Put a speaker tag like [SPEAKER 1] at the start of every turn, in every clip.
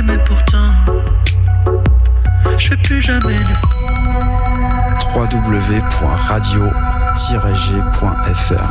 [SPEAKER 1] mais pourtant je vais plus jamais le faire.
[SPEAKER 2] www.radio-g.fr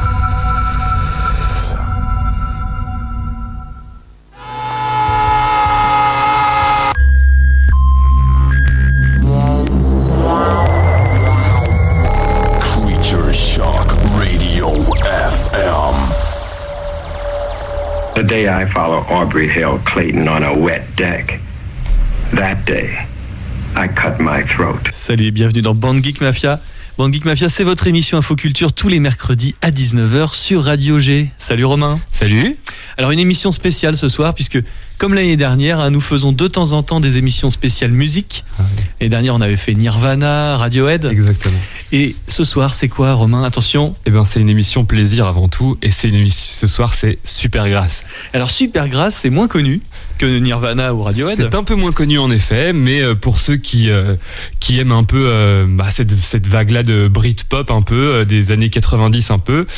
[SPEAKER 3] The day I follow Aubrey Hill Clayton on a wet deck, that day, I cut my throat.
[SPEAKER 4] Salut et bienvenue dans Band Geek Mafia. Band Geek Mafia, c'est votre émission Infoculture tous les mercredis à 19h sur Radio G. Salut Romain.
[SPEAKER 5] Salut.
[SPEAKER 4] Alors une émission spéciale ce soir puisque comme l'année dernière, nous faisons de temps en temps des émissions spéciales musique. Ah oui. L'année dernière, on avait fait Nirvana, Radiohead.
[SPEAKER 5] Exactement.
[SPEAKER 4] Et ce soir, c'est quoi, Romain? Attention.
[SPEAKER 5] Eh ben, c'est une émission plaisir avant tout, et c'est une émission. Ce soir, c'est Supergrass.
[SPEAKER 4] Alors Supergrass, c'est moins connu que Nirvana ou Radiohead.
[SPEAKER 5] C'est un peu moins connu en effet, mais pour ceux qui aiment un peu cette vague-là de Britpop un peu des années 90 un peu,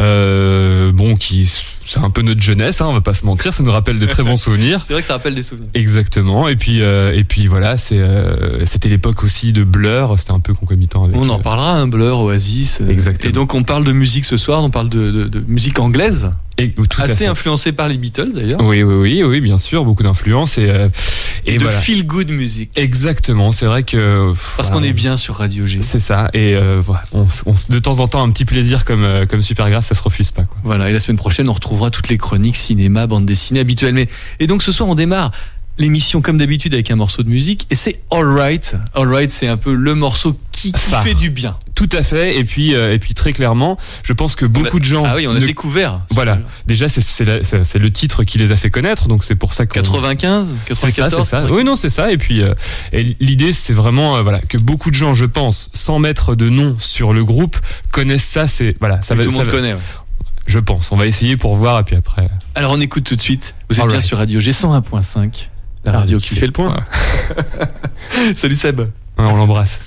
[SPEAKER 5] c'est un peu notre jeunesse, on va pas se mentir, ça nous rappelle de très bons souvenirs.
[SPEAKER 4] C'est vrai que ça rappelle des souvenirs.
[SPEAKER 5] Exactement. Et puis voilà, c'était l'époque aussi de Blur, c'était un peu concomitant avec.
[SPEAKER 4] On en parlera, Blur, Oasis.
[SPEAKER 5] Exactement.
[SPEAKER 4] Et donc on parle de musique ce soir, on parle de musique anglaise. Assez
[SPEAKER 5] à
[SPEAKER 4] influencée par les Beatles d'ailleurs.
[SPEAKER 5] Oui, bien sûr, beaucoup d'influence et
[SPEAKER 4] de
[SPEAKER 5] voilà.
[SPEAKER 4] Feel Good music.
[SPEAKER 5] Exactement, c'est vrai que
[SPEAKER 4] parce qu'on est bien sur Radio G.
[SPEAKER 5] C'est ça, et voilà, on de temps en temps un petit plaisir comme Supergrass, ça se refuse pas, quoi.
[SPEAKER 4] Voilà, et la semaine prochaine on retrouvera toutes les chroniques cinéma, bande dessinée habituelles. Et donc ce soir on démarre l'émission comme d'habitude avec un morceau de musique et c'est All Right. All Right, c'est un peu le morceau qui fait du bien.
[SPEAKER 5] Tout à fait. Et puis très clairement, je pense que beaucoup de gens.
[SPEAKER 4] Ah oui, on a découvert.
[SPEAKER 5] Voilà. Déjà, c'est le titre qui les a fait connaître, donc c'est pour ça que
[SPEAKER 4] 95, 94.
[SPEAKER 5] C'est ça. Oui, non, c'est ça. Et puis l'idée, c'est vraiment que beaucoup de gens, je pense, sans mettre de nom sur le groupe, connaissent ça. C'est voilà, ça
[SPEAKER 4] tout
[SPEAKER 5] va.
[SPEAKER 4] Tout le monde connaît. Ouais.
[SPEAKER 5] Je pense. On va essayer pour voir et puis après.
[SPEAKER 4] Alors on écoute tout de suite. Vous êtes bien sur Radio G 101.5. La radio qui fait le point. Salut Seb.
[SPEAKER 5] Ouais, on l'embrasse.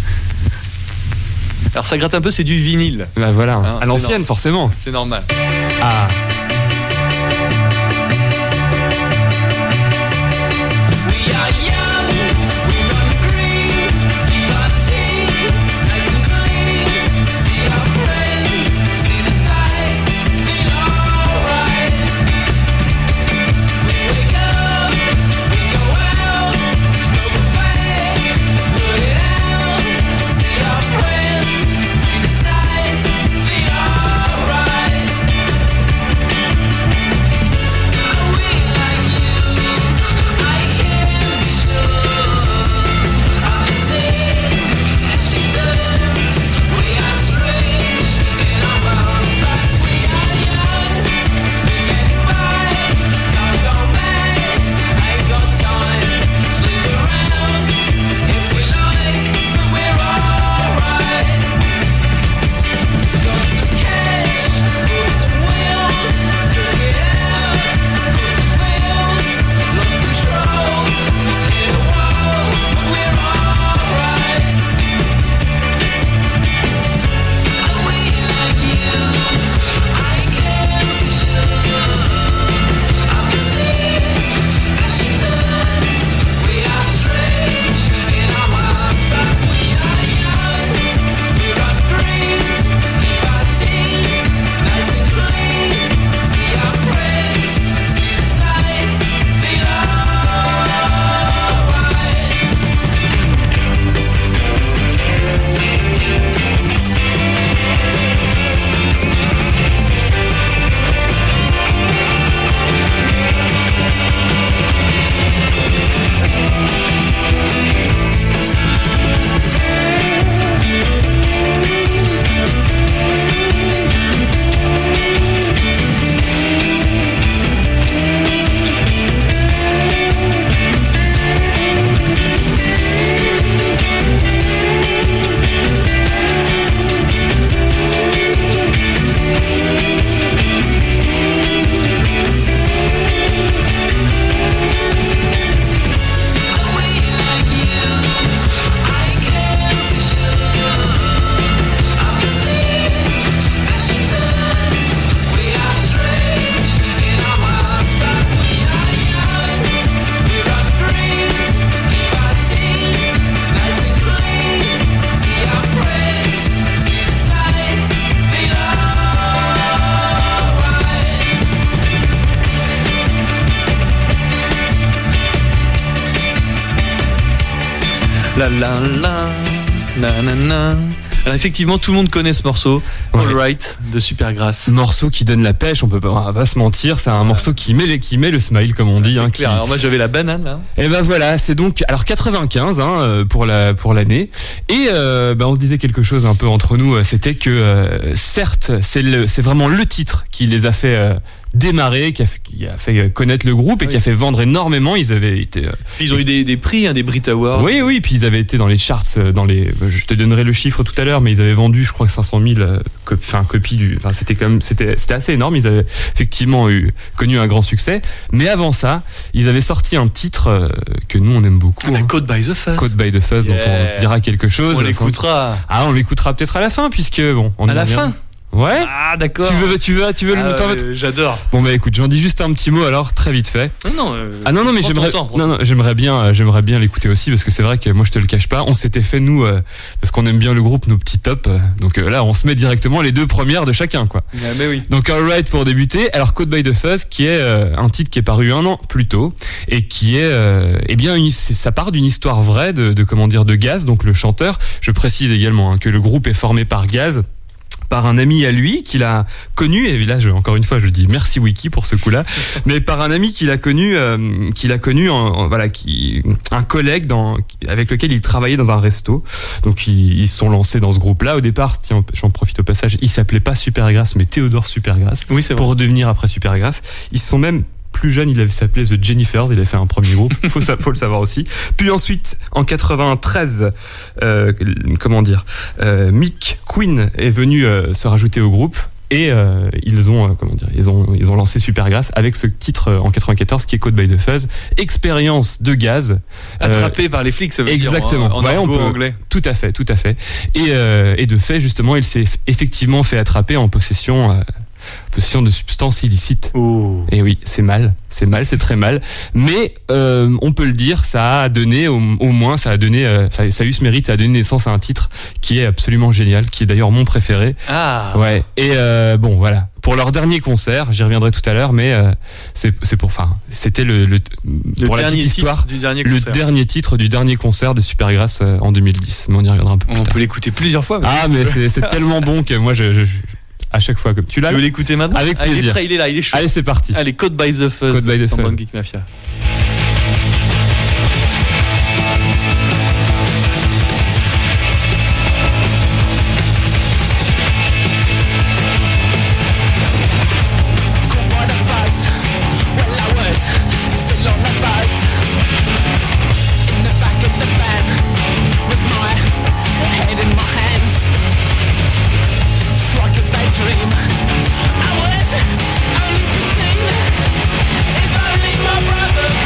[SPEAKER 4] Alors ça gratte un peu, c'est du vinyle.
[SPEAKER 5] Bah voilà, à l'ancienne forcément.
[SPEAKER 4] C'est normal.
[SPEAKER 5] Ah.
[SPEAKER 4] La la la, na na na. Alors effectivement, tout le monde connaît ce morceau,
[SPEAKER 5] Ouais.
[SPEAKER 4] All Right de Supergrass.
[SPEAKER 5] Morceau qui donne la pêche, on va pas se mentir, c'est un morceau qui met le smile comme on dit.
[SPEAKER 4] C'est
[SPEAKER 5] hein,
[SPEAKER 4] clair.
[SPEAKER 5] qui-
[SPEAKER 4] Alors moi j'avais la banane là.
[SPEAKER 5] Et ben voilà, c'est donc alors 95 pour l'année. Et on se disait quelque chose un peu entre nous, c'était que certes c'est vraiment le titre qui les a fait démarrer, qui a fait connaître le groupe et
[SPEAKER 4] Oui.
[SPEAKER 5] qui a fait vendre énormément. Ils avaient été
[SPEAKER 4] Ils ont eu des prix, des Brit Awards.
[SPEAKER 5] oui, puis ils avaient été dans les charts, je te donnerai le chiffre tout à l'heure, mais ils avaient vendu, je crois, 500 000 copies c'était assez énorme. Ils avaient effectivement connu un grand succès. Mais avant ça, ils avaient sorti un titre que nous on aime beaucoup.
[SPEAKER 4] Ah, Caught by the Fuzz.
[SPEAKER 5] Caught by the Fuzz,
[SPEAKER 4] Yeah.
[SPEAKER 5] dont on dira quelque chose.
[SPEAKER 4] On l'écoutera.
[SPEAKER 5] Ah, on l'écoutera peut-être à la fin, puisque bon. On
[SPEAKER 4] À
[SPEAKER 5] y
[SPEAKER 4] la
[SPEAKER 5] revient.
[SPEAKER 4] fin.
[SPEAKER 5] Ouais.
[SPEAKER 4] Ah d'accord.
[SPEAKER 5] Tu veux le t'en veux-
[SPEAKER 4] J'adore.
[SPEAKER 5] Bon bah écoute, j'en dis juste un petit mot alors très vite fait.
[SPEAKER 4] Non.
[SPEAKER 5] Mais j'aimerais bien l'écouter aussi parce que c'est vrai que moi je te le cache pas, on s'était fait nous parce qu'on aime bien le groupe nos petits tops. Donc là on se met directement les deux premières de chacun quoi.
[SPEAKER 4] Ah, mais oui.
[SPEAKER 5] Donc All Right pour débuter. Alors Caught by the Fuzz qui est un titre qui est paru 1 an plus tôt et qui est ça part d'une histoire vraie de comment dire de Gaz, donc le chanteur. Je précise également que le groupe est formé par Gaz, par un ami à lui qu'il a connu, et là encore une fois je dis merci Wiki pour ce coup-là, mais par un ami qu'il a connu un collègue avec lequel il travaillait dans un resto. Donc ils se sont lancés dans ce groupe-là. Au départ, tiens, j'en profite au passage, il s'appelait pas Supergrass mais Théodore Supergrass.
[SPEAKER 4] Oui, c'est vrai.
[SPEAKER 5] Pour redevenir après Supergrass. Ils se sont même plus jeune, il avait s'appelé The Jennifers, il avait fait un premier groupe, faut le savoir aussi. Puis ensuite, en 93, Mick Quinn est venu se rajouter au groupe. Et ils ont lancé Supergrass avec ce titre en 94 qui est Caught by the Fuzz, expérience de Gaz
[SPEAKER 4] Attrapé par les flics, ça veut
[SPEAKER 5] exactement.
[SPEAKER 4] dire en
[SPEAKER 5] Ouais,
[SPEAKER 4] argot anglais.
[SPEAKER 5] Tout à fait. Et de fait justement, il s'est effectivement fait attraper en possession de substances illicites.
[SPEAKER 4] Oh.
[SPEAKER 5] Et oui, c'est très mal. Mais on peut le dire, ça a donné au moins, ça a eu ce mérite, ça a donné naissance à un titre qui est absolument génial, qui est d'ailleurs mon préféré.
[SPEAKER 4] Ah.
[SPEAKER 5] Ouais. Et voilà. Pour leur dernier concert, j'y reviendrai tout à l'heure, mais c'était pour la
[SPEAKER 4] dernier
[SPEAKER 5] petite histoire,
[SPEAKER 4] titre du dernier
[SPEAKER 5] le
[SPEAKER 4] concert.
[SPEAKER 5] dernier titre du dernier concert de Supergrass en 2010. Mais on y reviendra un peu plus
[SPEAKER 4] On
[SPEAKER 5] tard.
[SPEAKER 4] peut l'écouter plusieurs fois.
[SPEAKER 5] Ah, mais c'est tellement bon que moi, à chaque fois, comme tu l'as.
[SPEAKER 4] Tu veux l'écouter maintenant?
[SPEAKER 5] Avec
[SPEAKER 4] Ah, il est
[SPEAKER 5] plaisir.
[SPEAKER 4] prêt, il est là, il est chaud.
[SPEAKER 5] Allez, c'est parti.
[SPEAKER 4] Allez, Caught by the Fuzz.
[SPEAKER 5] Caught by the
[SPEAKER 4] dans
[SPEAKER 5] Fuzz.
[SPEAKER 4] Band Geek Mafia.
[SPEAKER 2] Dream. I was only 15. If only my brother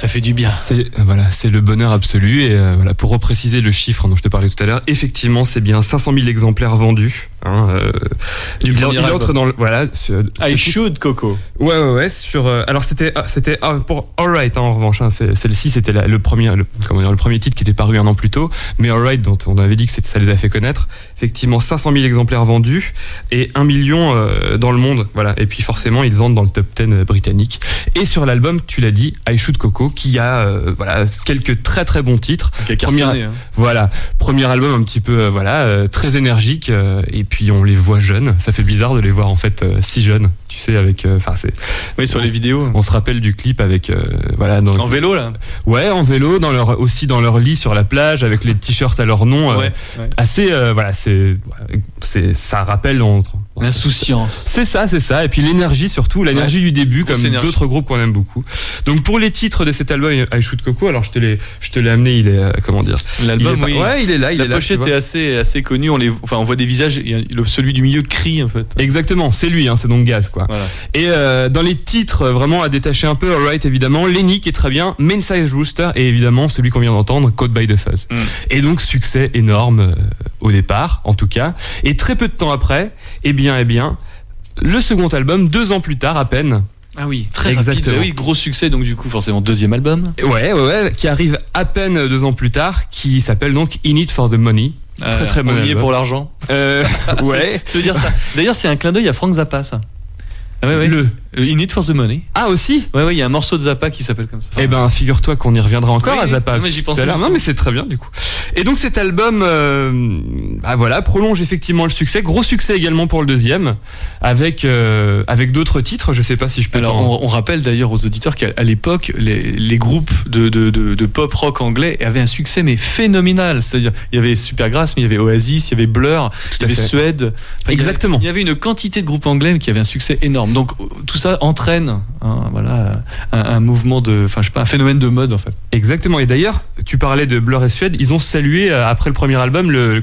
[SPEAKER 4] ça fait du bien.
[SPEAKER 5] C'est le bonheur absolu. Et voilà, pour repréciser le chiffre dont je te parlais tout à l'heure, effectivement, c'est bien 500 000 exemplaires vendus. Il entre dans le
[SPEAKER 4] I Should Coco.
[SPEAKER 5] Ouais. Alors c'était pour Alright en revanche. Celle-ci c'était le premier titre qui était paru un an plus tôt. Mais Alright, dont on avait dit que ça les a fait connaître. Effectivement, 500 000 exemplaires vendus et 1 million dans le monde. Voilà. Et puis forcément, ils entrent dans le top 10 britannique. Et sur l'album, tu l'as dit, I Should Coco, qui a quelques très très bons titres. Premier album un petit peu très énergique. Et puis on les voit jeunes. Ça fait bizarre de les voir en fait si jeunes. Tu sais, avec
[SPEAKER 4] sur les vidéos.
[SPEAKER 5] On se rappelle du clip avec
[SPEAKER 4] en vélo là.
[SPEAKER 5] Ouais, en vélo, dans leur lit sur la plage avec les t-shirts à leur nom. Assez ça rappelle
[SPEAKER 4] l'insouciance.
[SPEAKER 5] C'est ça. Et puis l'énergie surtout, l'énergie du début, comme d'autres groupes qu'on aime beaucoup. Donc pour les titres de cet album I Should Coco, alors je te l'ai amené, il est
[SPEAKER 4] l'album,
[SPEAKER 5] il est là.
[SPEAKER 4] La pochette est assez connue. On voit des visages. Celui du milieu crie en fait.
[SPEAKER 5] Exactement, c'est lui, c'est donc Gaz quoi.
[SPEAKER 4] Voilà.
[SPEAKER 5] Et dans les titres vraiment à détacher un peu, Alright évidemment, Lenny qui est très bien, Main Size Rooster et évidemment celui qu'on vient d'entendre, Caught by the Fuzz. Et donc succès énorme au départ en tout cas. Et très peu de temps après, eh bien, le second album, 2 ans plus tard à peine.
[SPEAKER 4] Ah oui, très rapide. Oui, gros succès, donc du coup forcément deuxième album.
[SPEAKER 5] Ouais, qui arrive à peine 2 ans plus tard, qui s'appelle donc In It for the Money. Très bon album.
[SPEAKER 4] On y est pour l'argent.
[SPEAKER 5] Ouais.
[SPEAKER 4] Ça veut dire ça. D'ailleurs, c'est un clin d'œil à Frank Zappa, ça. Ouais. Le In It for the Money.
[SPEAKER 5] Ah aussi.
[SPEAKER 4] Ouais, il y a un morceau de Zappa qui s'appelle comme ça.
[SPEAKER 5] Figure-toi qu'on y reviendra encore à Zappa.
[SPEAKER 4] Non, mais j'y pensais.
[SPEAKER 5] Non, mais c'est très bien du coup. Et donc cet album, prolonge effectivement le succès. Gros succès également pour le deuxième, avec d'autres titres. Je sais pas si je peux.
[SPEAKER 4] Alors on rappelle d'ailleurs aux auditeurs qu'à l'époque, les groupes de pop rock anglais avaient un succès mais phénoménal. C'est-à-dire, il y avait Supergrass, mais il y avait Oasis, il y avait Blur, il y avait Suède.
[SPEAKER 5] Exactement.
[SPEAKER 4] Il y avait une quantité de groupes anglais qui avaient un succès énorme. Donc tout ça entraîne un mouvement un phénomène de mode en fait.
[SPEAKER 5] Exactement. Et d'ailleurs, tu parlais de Blur et Suède, ils ont salué après le premier album le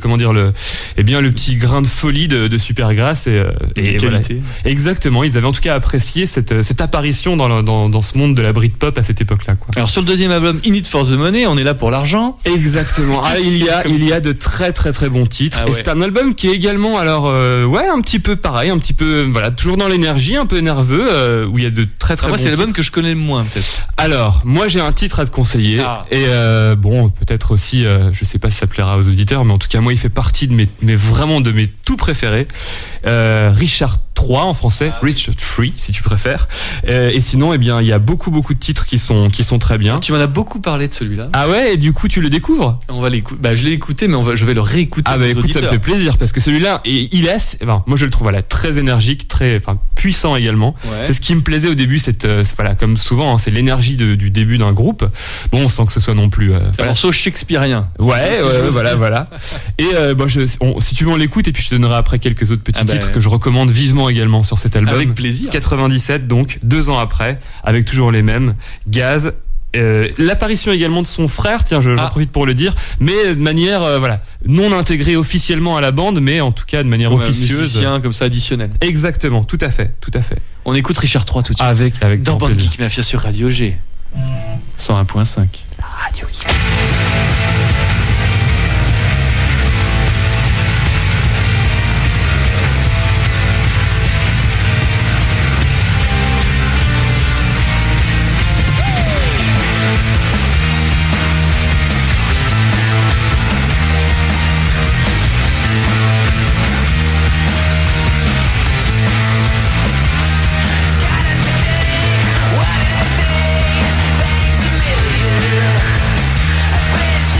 [SPEAKER 5] petit grain de folie de Supergrass et
[SPEAKER 4] qualité.
[SPEAKER 5] Voilà. Exactement. Ils avaient en tout cas apprécié cette apparition dans ce monde de la Britpop à cette époque-là quoi.
[SPEAKER 4] Alors sur le deuxième album, In It for the Money, on est là pour l'argent.
[SPEAKER 5] Exactement. Il y a de très très très bons titres. Et c'est un album qui est également un petit peu pareil, un petit peu toujours dans l'énergie, un peu nerveux, où il y a de très très bons
[SPEAKER 4] c'est l'album que je connais le moins peut-être.
[SPEAKER 5] Alors moi j'ai un titre à te conseiller et peut-être aussi je sais pas si ça plaira aux auditeurs, mais en tout cas moi il fait partie de mes tout préférés. Richard 3 en français, Richard 3 si tu préfères. Et sinon il y a beaucoup de titres qui sont très bien.
[SPEAKER 4] Tu m'en as beaucoup parlé de celui-là.
[SPEAKER 5] Ah ouais, et du coup tu le découvres.
[SPEAKER 4] On va l'écouter. Je l'ai écouté, mais je vais le réécouter.
[SPEAKER 5] Écoute,
[SPEAKER 4] auditeurs.
[SPEAKER 5] Ça me fait plaisir parce que celui-là moi je le trouve très énergique, très puissant également. Ouais. C'est ce qui me plaisait au début, comme souvent c'est l'énergie du début d'un groupe. Bon, sans que ce soit non plus
[SPEAKER 4] c'est un morceau shakespearien.
[SPEAKER 5] Voilà. Et si tu veux on l'écoute et puis je te donnerai après quelques autres petits titres que je recommande vivement également sur cet album.
[SPEAKER 4] Avec plaisir.
[SPEAKER 5] 97 donc 2 ans après, avec toujours les mêmes Gaz. L'apparition également de son frère, j'en profite pour le dire, mais de manière non intégrée officiellement à la bande, mais en tout cas de manière officieuse.
[SPEAKER 4] Un musicien comme ça additionnel.
[SPEAKER 5] Exactement, tout à fait.
[SPEAKER 4] On écoute Richard 3 tout de suite.
[SPEAKER 5] Avec
[SPEAKER 4] dans Bande Geek Mafia sur Radio G 101.5. La radio qui fait.
[SPEAKER 2] What a day, thanks a million. I spent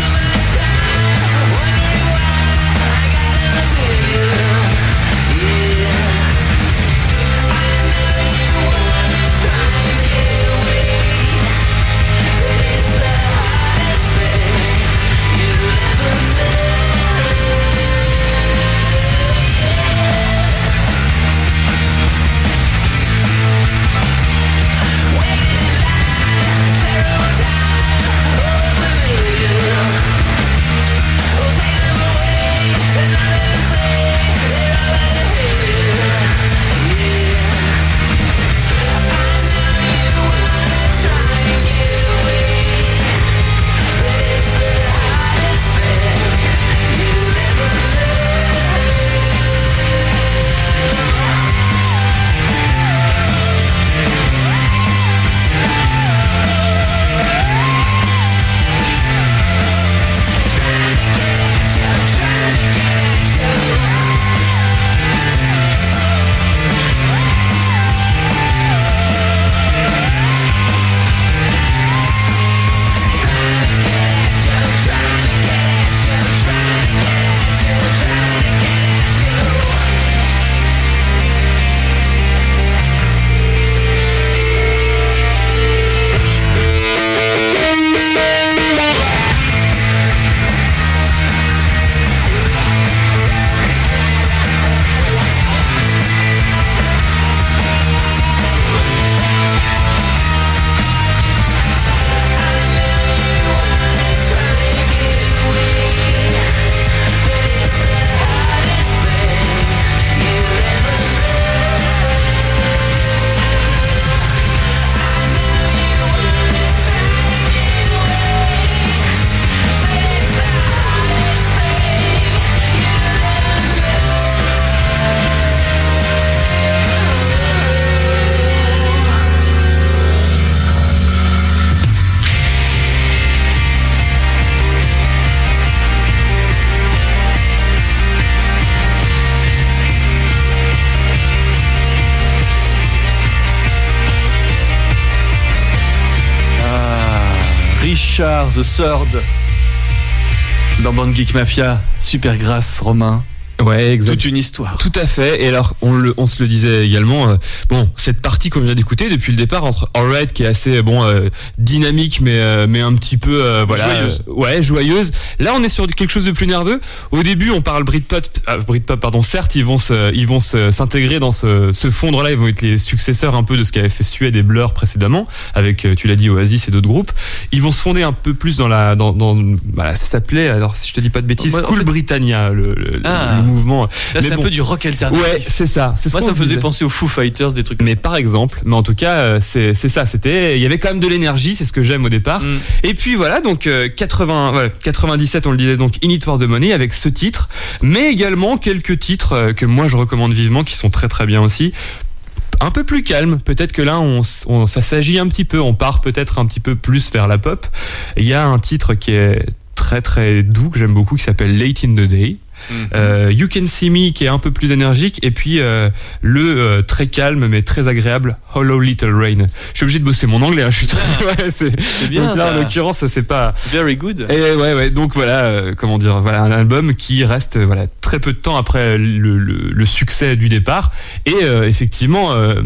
[SPEAKER 4] Richard The Third dans Band Geek Mafia. Supergrass, Romain.
[SPEAKER 5] Ouais, exact.
[SPEAKER 4] Toute une histoire.
[SPEAKER 5] Tout à fait. Et alors, on se le disait également. Bon, cette partie qu'on vient d'écouter depuis le départ entre Alright qui est assez dynamique, mais un petit peu joyeuse. Joyeuse. Là, on est sur quelque chose de plus nerveux. Au début, on parle Britpop. Certes, ils vont s'intégrer dans ce fondre-là. Ils vont être les successeurs un peu de ce qu'avait fait Suède et Blur précédemment, avec tu l'as dit Oasis et d'autres groupes. Ils vont se fonder un peu plus ça s'appelait. Alors, si je te dis pas de bêtises, Cool Britannia, le mouvement.
[SPEAKER 4] Là, c'est un peu du rock alternatif.
[SPEAKER 5] Ouais, c'est ça.
[SPEAKER 4] Moi, ça me faisait penser aux Foo Fighters, des trucs.
[SPEAKER 5] Mais par exemple, mais en tout cas, c'est ça. Il y avait quand même de l'énergie, c'est ce que j'aime au départ. Et puis voilà, donc 97, on le disait, donc In It For The Money avec ce titre, mais également quelques titres que moi je recommande vivement, qui sont très très bien aussi. Un peu plus calme, peut-être que là ça s'agit un petit peu, on part peut-être un petit peu plus vers la pop. Il y a un titre qui est très très doux que j'aime beaucoup, qui s'appelle Late in the Day. You Can See Me qui est un peu plus énergique, et puis le très calme mais très agréable Hollow Little Rain. Je suis obligé de bosser mon anglais, je suis très
[SPEAKER 4] c'est bien.
[SPEAKER 5] Donc là,
[SPEAKER 4] ça.
[SPEAKER 5] en l'occurrence, c'est pas
[SPEAKER 4] very good.
[SPEAKER 5] Et ouais, donc voilà, un album qui reste très peu de temps après le succès du départ, et effectivement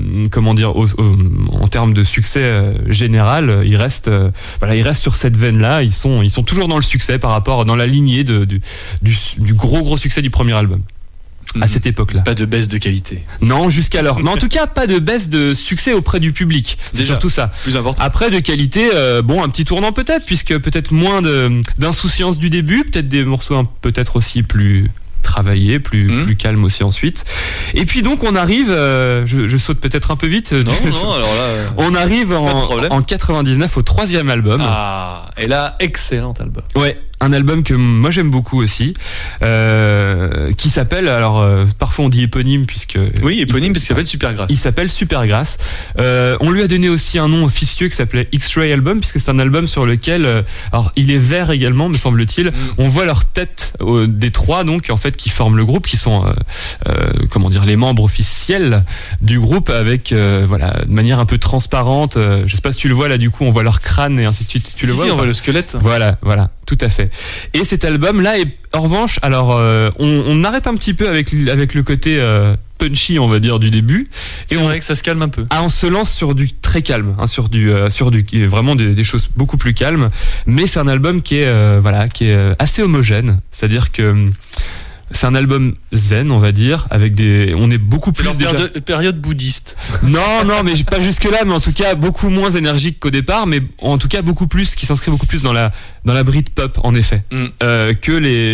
[SPEAKER 5] en termes de succès général, il reste sur cette veine là. Ils sont toujours dans le succès dans la lignée du gros succès du premier album. À cette époque-là.
[SPEAKER 4] Pas de baisse de qualité.
[SPEAKER 5] Non, jusqu'alors. Mais en tout cas, pas de baisse de succès auprès du public. C'est
[SPEAKER 4] déjà
[SPEAKER 5] surtout ça.
[SPEAKER 4] Plus important.
[SPEAKER 5] Après, de qualité, un petit tournant peut-être, puisque peut-être moins d'insouciance du début, peut-être des morceaux peut-être aussi plus travaillé, plus calme aussi ensuite. Et puis donc on arrive, je saute peut-être un peu vite.
[SPEAKER 4] Non, alors là,
[SPEAKER 5] on arrive en 99 au 3e album.
[SPEAKER 4] Ah, et là, excellent album.
[SPEAKER 5] Ouais. Un album que moi j'aime beaucoup aussi, qui s'appelle, parfois on dit éponyme puisque...
[SPEAKER 4] Oui, éponyme parce qu'il s'appelle Supergrass.
[SPEAKER 5] Il s'appelle Supergrass. On lui a donné aussi un nom officieux qui s'appelait X-Ray Album, puisque c'est un album sur lequel, il est vert également, me semble-t-il. On voit leur tête des trois, donc en fait, qui forment le groupe, qui sont les membres officiels du groupe, avec de manière un peu transparente. Je sais pas si tu le vois là, du coup on voit leur crâne et ainsi de suite. Tu le vois,
[SPEAKER 4] on voit le squelette.
[SPEAKER 5] Voilà, tout à fait. Et cet album-là est, en revanche, on arrête un petit peu avec le côté punchy, on va dire, du début.
[SPEAKER 4] C'est vrai que ça se calme un peu.
[SPEAKER 5] On se lance sur du très calme, sur du vraiment des choses beaucoup plus calmes. Mais c'est un album qui est assez homogène. C'est-à-dire que c'est un album zen, on va dire, on est beaucoup plus
[SPEAKER 4] période bouddhiste.
[SPEAKER 5] Non, mais pas jusque là, mais en tout cas beaucoup moins énergique qu'au départ, mais en tout cas qui s'inscrit beaucoup plus dans la Britpop en effet, que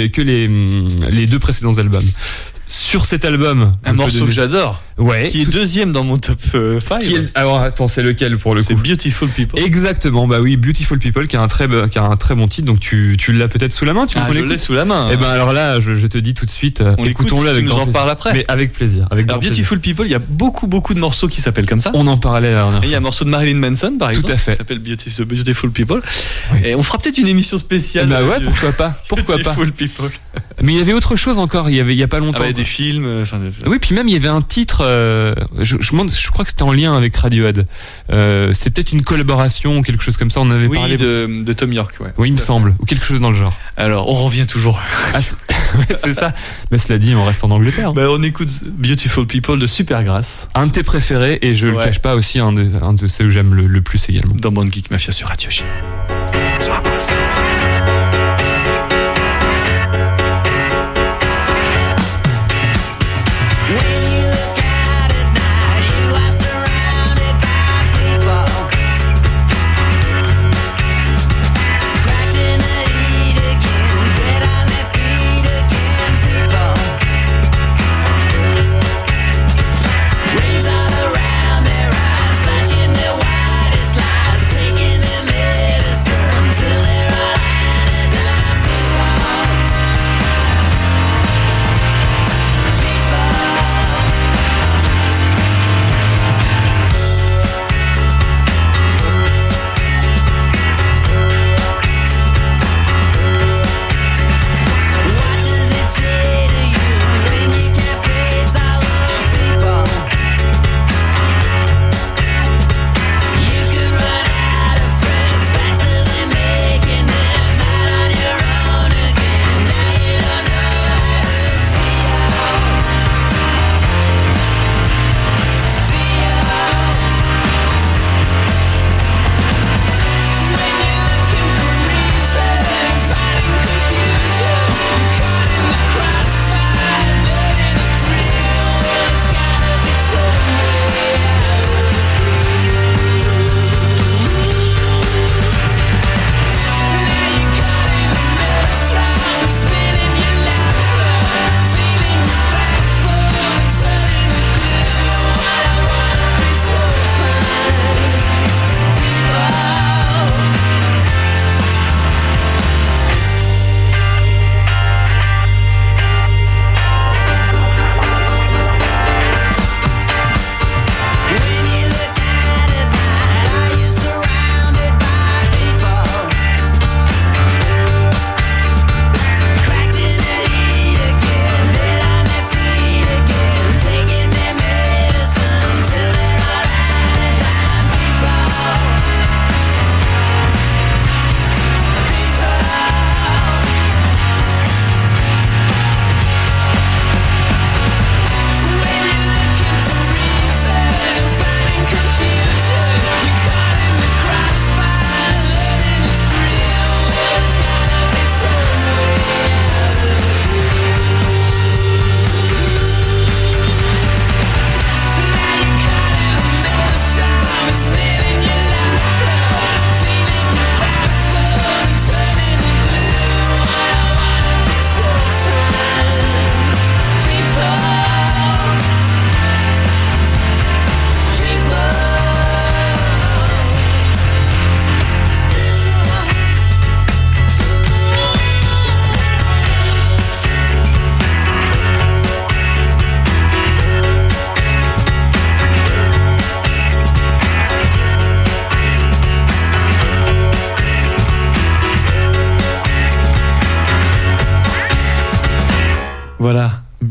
[SPEAKER 5] les deux précédents albums. Sur cet album,
[SPEAKER 4] un morceau que j'adore, qui est deuxième dans mon top 5.
[SPEAKER 5] Alors attends, c'est lequel pour le coup?
[SPEAKER 4] C'est Beautiful People.
[SPEAKER 5] Exactement, Beautiful People, qui a un très bon titre. Donc tu l'as peut-être sous la main.
[SPEAKER 4] Je l'ai sous la main.
[SPEAKER 5] Et alors là, je te dis tout de suite, écoutons-le avec
[SPEAKER 4] grand plaisir. Tu nous en parles après.
[SPEAKER 5] Mais avec plaisir. Alors
[SPEAKER 4] Beautiful People, il y a beaucoup de morceaux qui s'appellent comme ça.
[SPEAKER 5] On en parlait la dernière fois.
[SPEAKER 4] Il y a un morceau de Marilyn Manson par exemple,
[SPEAKER 5] tout à fait,
[SPEAKER 4] qui s'appelle Beautiful People. Oui. Et on fera peut-être une émission spéciale.
[SPEAKER 5] Pourquoi pas.
[SPEAKER 4] Beautiful People.
[SPEAKER 5] Mais il y avait autre chose encore. Il y a pas longtemps.
[SPEAKER 4] Des films.
[SPEAKER 5] Oui, puis même il y avait un titre. Je crois que c'était en lien avec Radiohead. C'est peut-être une collaboration ou quelque chose comme ça. On avait parlé
[SPEAKER 4] de Tom York.
[SPEAKER 5] Oui, il me semble, ou quelque chose dans le genre.
[SPEAKER 4] Alors, on revient toujours.
[SPEAKER 5] C'est ça. Mais cela dit, on reste en Angleterre.
[SPEAKER 4] On écoute Beautiful People de Supergrass.
[SPEAKER 5] Un de tes préférés, et je le cache pas, aussi un de ceux que j'aime le plus également.
[SPEAKER 4] Dans Band Geek Mafia sur Radio G. Sur un point ça.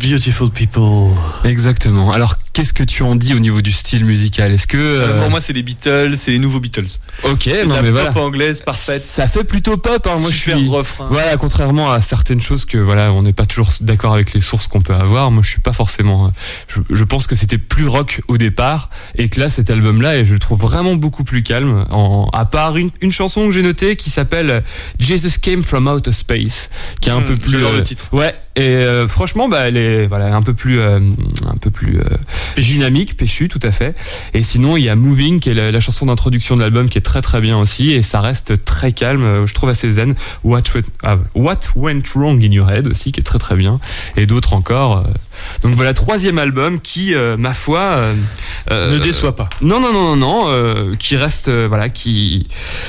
[SPEAKER 4] Beautiful People.
[SPEAKER 5] Exactement. Alors, qu'est-ce que tu en dis au niveau du style musical? Est-ce que
[SPEAKER 4] pour moi, c'est les Beatles, c'est les nouveaux Beatles.
[SPEAKER 5] Ok,
[SPEAKER 4] c'est
[SPEAKER 5] non
[SPEAKER 4] la
[SPEAKER 5] mais
[SPEAKER 4] pop
[SPEAKER 5] voilà.
[SPEAKER 4] anglaise parfaite.
[SPEAKER 5] Ça fait plutôt pop. Hein. Moi,
[SPEAKER 4] Super
[SPEAKER 5] je suis.
[SPEAKER 4] refrain.
[SPEAKER 5] Voilà, contrairement à certaines choses que voilà, on n'est pas toujours d'accord avec les sources qu'on peut avoir. Moi, je suis pas forcément. Je pense que c'était plus rock au départ et que là, cet album-là, et je le trouve vraiment beaucoup plus calme. À part une chanson que j'ai notée qui s'appelle Jesus Came from Outer Space, qui est un peu plus.
[SPEAKER 4] J'adore le titre.
[SPEAKER 5] Ouais. Et franchement, bah, elle est voilà un peu plus dynamique, péchu, tout à fait. Et sinon, il y a Moving, qui est la chanson d'introduction de l'album, qui est très très bien aussi, et ça reste très calme. Je trouve assez zen. What Went Wrong in Your Head aussi, qui est très très bien, et d'autres encore. Donc voilà, 3e album qui, ma foi,
[SPEAKER 4] ne déçoit pas.
[SPEAKER 5] Non, qui reste voilà, qui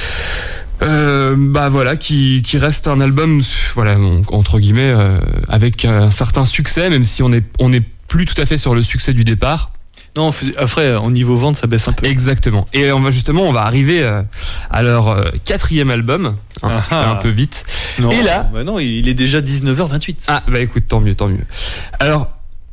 [SPEAKER 5] reste un album, voilà, entre guillemets, avec un certain succès, même si on est plus tout à fait sur le succès du départ.
[SPEAKER 4] Non, après, au niveau vente, ça baisse un peu.
[SPEAKER 5] Exactement. Et on va arriver à leur 4e album, un peu vite.
[SPEAKER 4] Non,
[SPEAKER 5] et là,
[SPEAKER 4] non, il est déjà 19h28.
[SPEAKER 5] Ah, bah écoute, tant mieux. Alors,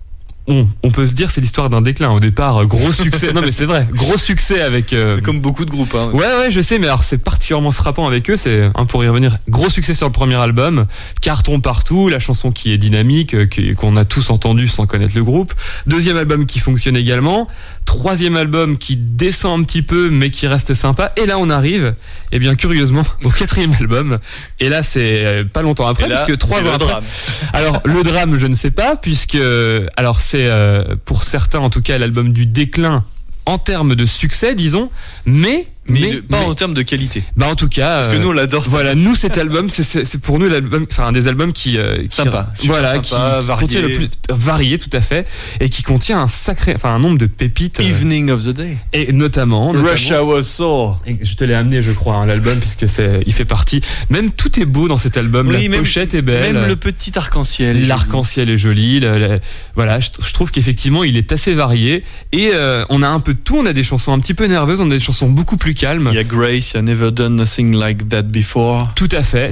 [SPEAKER 5] on peut se dire c'est l'histoire d'un déclin. Au départ, gros succès. Non mais c'est vrai, gros succès avec.
[SPEAKER 4] Comme beaucoup de groupes. Hein.
[SPEAKER 5] Ouais, je sais, mais alors c'est particulièrement frappant avec eux. C'est pour y revenir, gros succès sur le premier album, carton partout, la chanson qui est dynamique, qu'on a tous entendu sans connaître le groupe. 2e album qui fonctionne également. 3e album qui descend un petit peu, mais qui reste sympa. Et là, on arrive, eh bien curieusement, au 4e album. Et là, c'est pas longtemps après,
[SPEAKER 4] là,
[SPEAKER 5] puisque 3 ans après.
[SPEAKER 4] Drame.
[SPEAKER 5] Alors le drame, je ne sais pas, puisque alors c'est pour certains en tout cas l'album du déclin en termes de succès, disons, mais
[SPEAKER 4] pas en termes de qualité.
[SPEAKER 5] Bah en tout cas,
[SPEAKER 4] parce que nous on l'adore.
[SPEAKER 5] Voilà, nous cet album, c'est pour nous l'album, enfin un des albums qui
[SPEAKER 4] sympa,
[SPEAKER 5] voilà,
[SPEAKER 4] sympa,
[SPEAKER 5] qui contient le plus varié, tout à fait, et qui contient un nombre de pépites.
[SPEAKER 4] Evening of the Day.
[SPEAKER 5] Et notamment
[SPEAKER 4] Rush Hour Soul.
[SPEAKER 5] Et je te l'ai amené, je crois, l'album, puisque il fait partie. Même tout est beau dans cet album.
[SPEAKER 4] Oui,
[SPEAKER 5] la pochette est belle.
[SPEAKER 4] Même le petit arc-en-ciel.
[SPEAKER 5] L'arc-en-ciel est joli. Voilà, je trouve qu'effectivement il est assez varié et on a un peu de tout. On a des chansons un petit peu nerveuses, on a des chansons beaucoup plus calmes.
[SPEAKER 4] Il y a Grace, il y a Never Done Nothing Like That Before.
[SPEAKER 5] Tout à fait.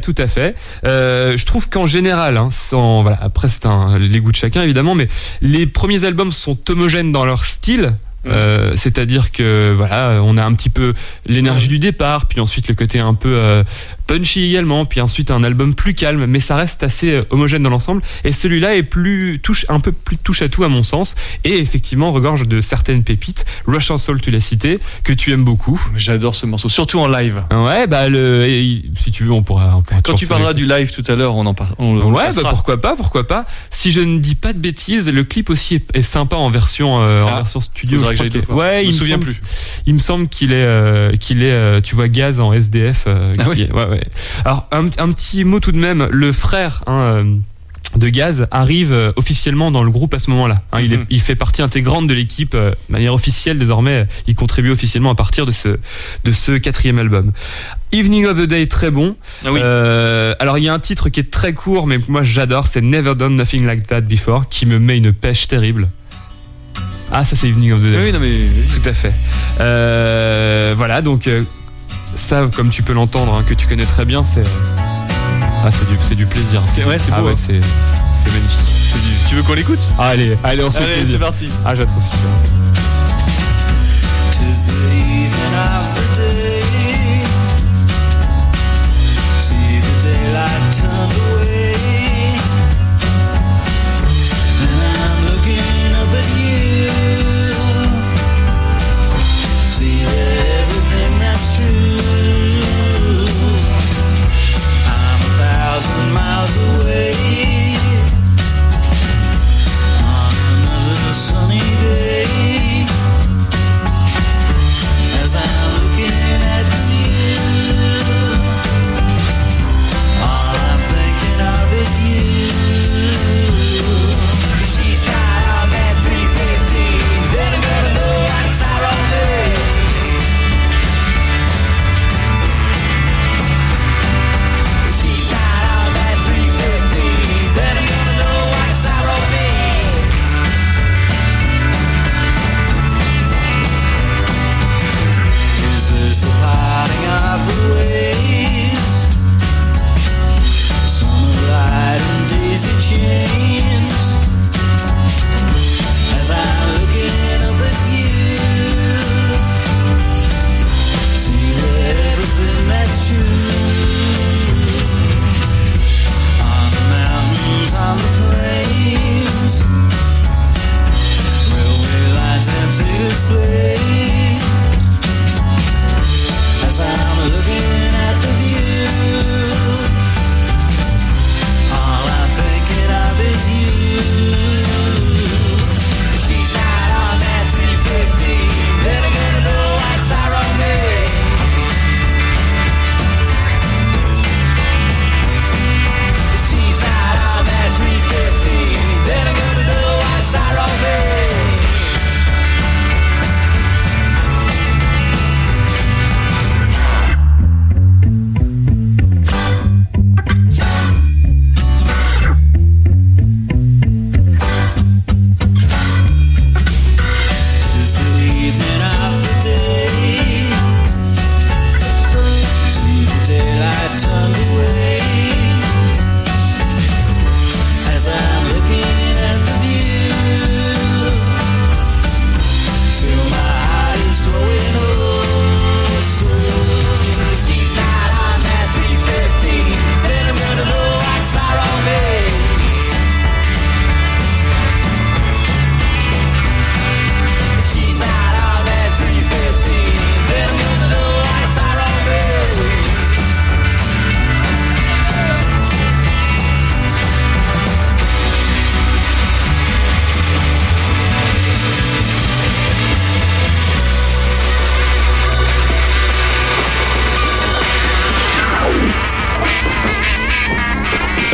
[SPEAKER 5] Je trouve qu'en général, voilà, après c'est les goûts de chacun évidemment, mais les premiers albums sont homogènes dans leur style. C'est-à-dire que voilà, on a un petit peu l'énergie du départ, puis ensuite le côté un peu punchy également, puis ensuite un album plus calme, mais ça reste assez homogène dans l'ensemble. Et celui-là est un peu plus touche à tout à mon sens, et effectivement regorge de certaines pépites. Rush Hour Soul, tu l'as cité, que tu aimes beaucoup.
[SPEAKER 4] J'adore ce morceau, surtout en live.
[SPEAKER 5] Ouais, bah si tu veux, on pourra
[SPEAKER 4] quand tu parleras du live tout à l'heure, on en parle.
[SPEAKER 5] Ouais, bah pourquoi pas. Si je ne dis pas de bêtises, le clip aussi est sympa en version studio. Ouais,
[SPEAKER 4] je me souviens plus.
[SPEAKER 5] Il me semble qu'il est, tu vois, Gaz en SDF. Ouais. Alors un petit mot tout de même, le frère de Gaz arrive officiellement dans le groupe à ce moment-là. Il fait partie intégrante de l'équipe de manière officielle désormais. Il contribue officiellement à partir de ce 4e album. Evening of the Day, très bon.
[SPEAKER 4] Ah oui.
[SPEAKER 5] Alors il y a un titre qui est très court, mais moi j'adore, c'est Never Done Nothing Like That Before, qui me met une pêche terrible. Ah, ça c'est Evening of the Day.
[SPEAKER 4] Oui, non mais
[SPEAKER 5] tout à fait. Voilà, donc ça, comme tu peux l'entendre, que tu connais très bien, c'est du plaisir.
[SPEAKER 4] C'est beau.
[SPEAKER 5] Ouais, c'est magnifique.
[SPEAKER 4] Tu veux qu'on l'écoute?
[SPEAKER 5] Allez, on se fait plaisir.
[SPEAKER 4] C'est parti.
[SPEAKER 5] Ah, je la trouve super.
[SPEAKER 1] Tis the evening of the day. See the daylight turned away. And I'm looking up at you. See everything that's true. I'm 1,000 miles away. On another sunny day. As I'm looking at you, all I'm thinking of is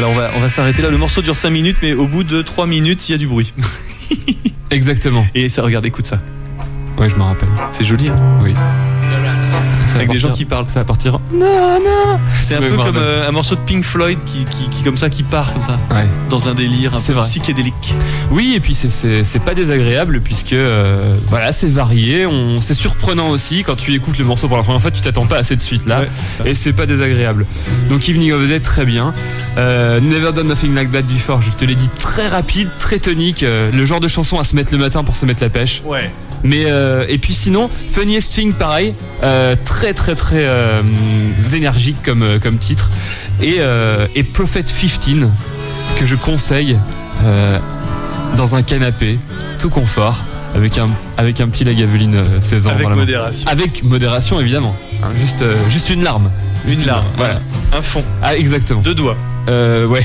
[SPEAKER 4] Alors on va s'arrêter là. Le morceau dure 5 minutes, mais au bout de 3 minutes, il y a du bruit.
[SPEAKER 5] Exactement.
[SPEAKER 4] Et ça, regarde, écoute ça.
[SPEAKER 5] Ouais, je me rappelle.
[SPEAKER 4] C'est joli, hein.
[SPEAKER 5] Oui.
[SPEAKER 4] Avec des gens qui parlent.
[SPEAKER 5] Ça va partir. Non.
[SPEAKER 4] C'est un peu comme un morceau de Pink Floyd qui comme ça, qui part comme ça.
[SPEAKER 5] Ouais.
[SPEAKER 4] Dans un délire un
[SPEAKER 5] C'est
[SPEAKER 4] peu
[SPEAKER 5] vrai.
[SPEAKER 4] psychédélique.
[SPEAKER 5] Oui, et puis c'est pas désagréable puisque voilà, c'est varié. C'est surprenant aussi quand tu écoutes le morceau pour la première fois, tu t'attends pas à cette suite là,
[SPEAKER 4] Ouais,
[SPEAKER 5] et c'est pas désagréable. Donc Evening of the Dead, très bien. Never Done Nothing Like That Before, je te l'ai dit, très rapide, très tonique, le genre de chanson à se mettre le matin pour se mettre la pêche.
[SPEAKER 4] Ouais.
[SPEAKER 5] Mais et puis sinon, Funniest Thing, pareil, très énergique comme titre, et Prophet 15 que je conseille dans un canapé tout confort avec un petit Lagavulin 16 ans.
[SPEAKER 4] Avec
[SPEAKER 5] vraiment.
[SPEAKER 4] modération.
[SPEAKER 5] Avec modération évidemment, hein, juste une larme.
[SPEAKER 4] Une larme.
[SPEAKER 5] Voilà.
[SPEAKER 4] Un fond.
[SPEAKER 5] Ah, exactement.
[SPEAKER 4] 2 doigts.
[SPEAKER 5] Ouais.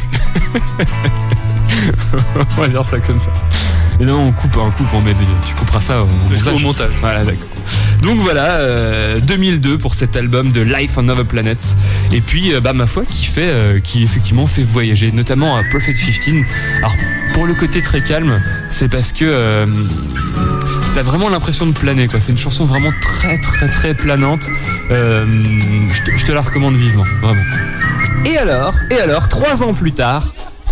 [SPEAKER 5] On va dire ça comme ça. Et non, on met tu couperas ça au montage. Voilà, d'accord. Donc voilà, 2002 pour cet album de Life on Other Planets. Et puis, ma foi, qui effectivement fait voyager, notamment Prophet 15. Alors, pour le côté très calme, c'est parce que t'as vraiment l'impression de planer, quoi. C'est une chanson vraiment très planante. Je te la recommande vivement, vraiment. Et alors, 3 ans plus tard,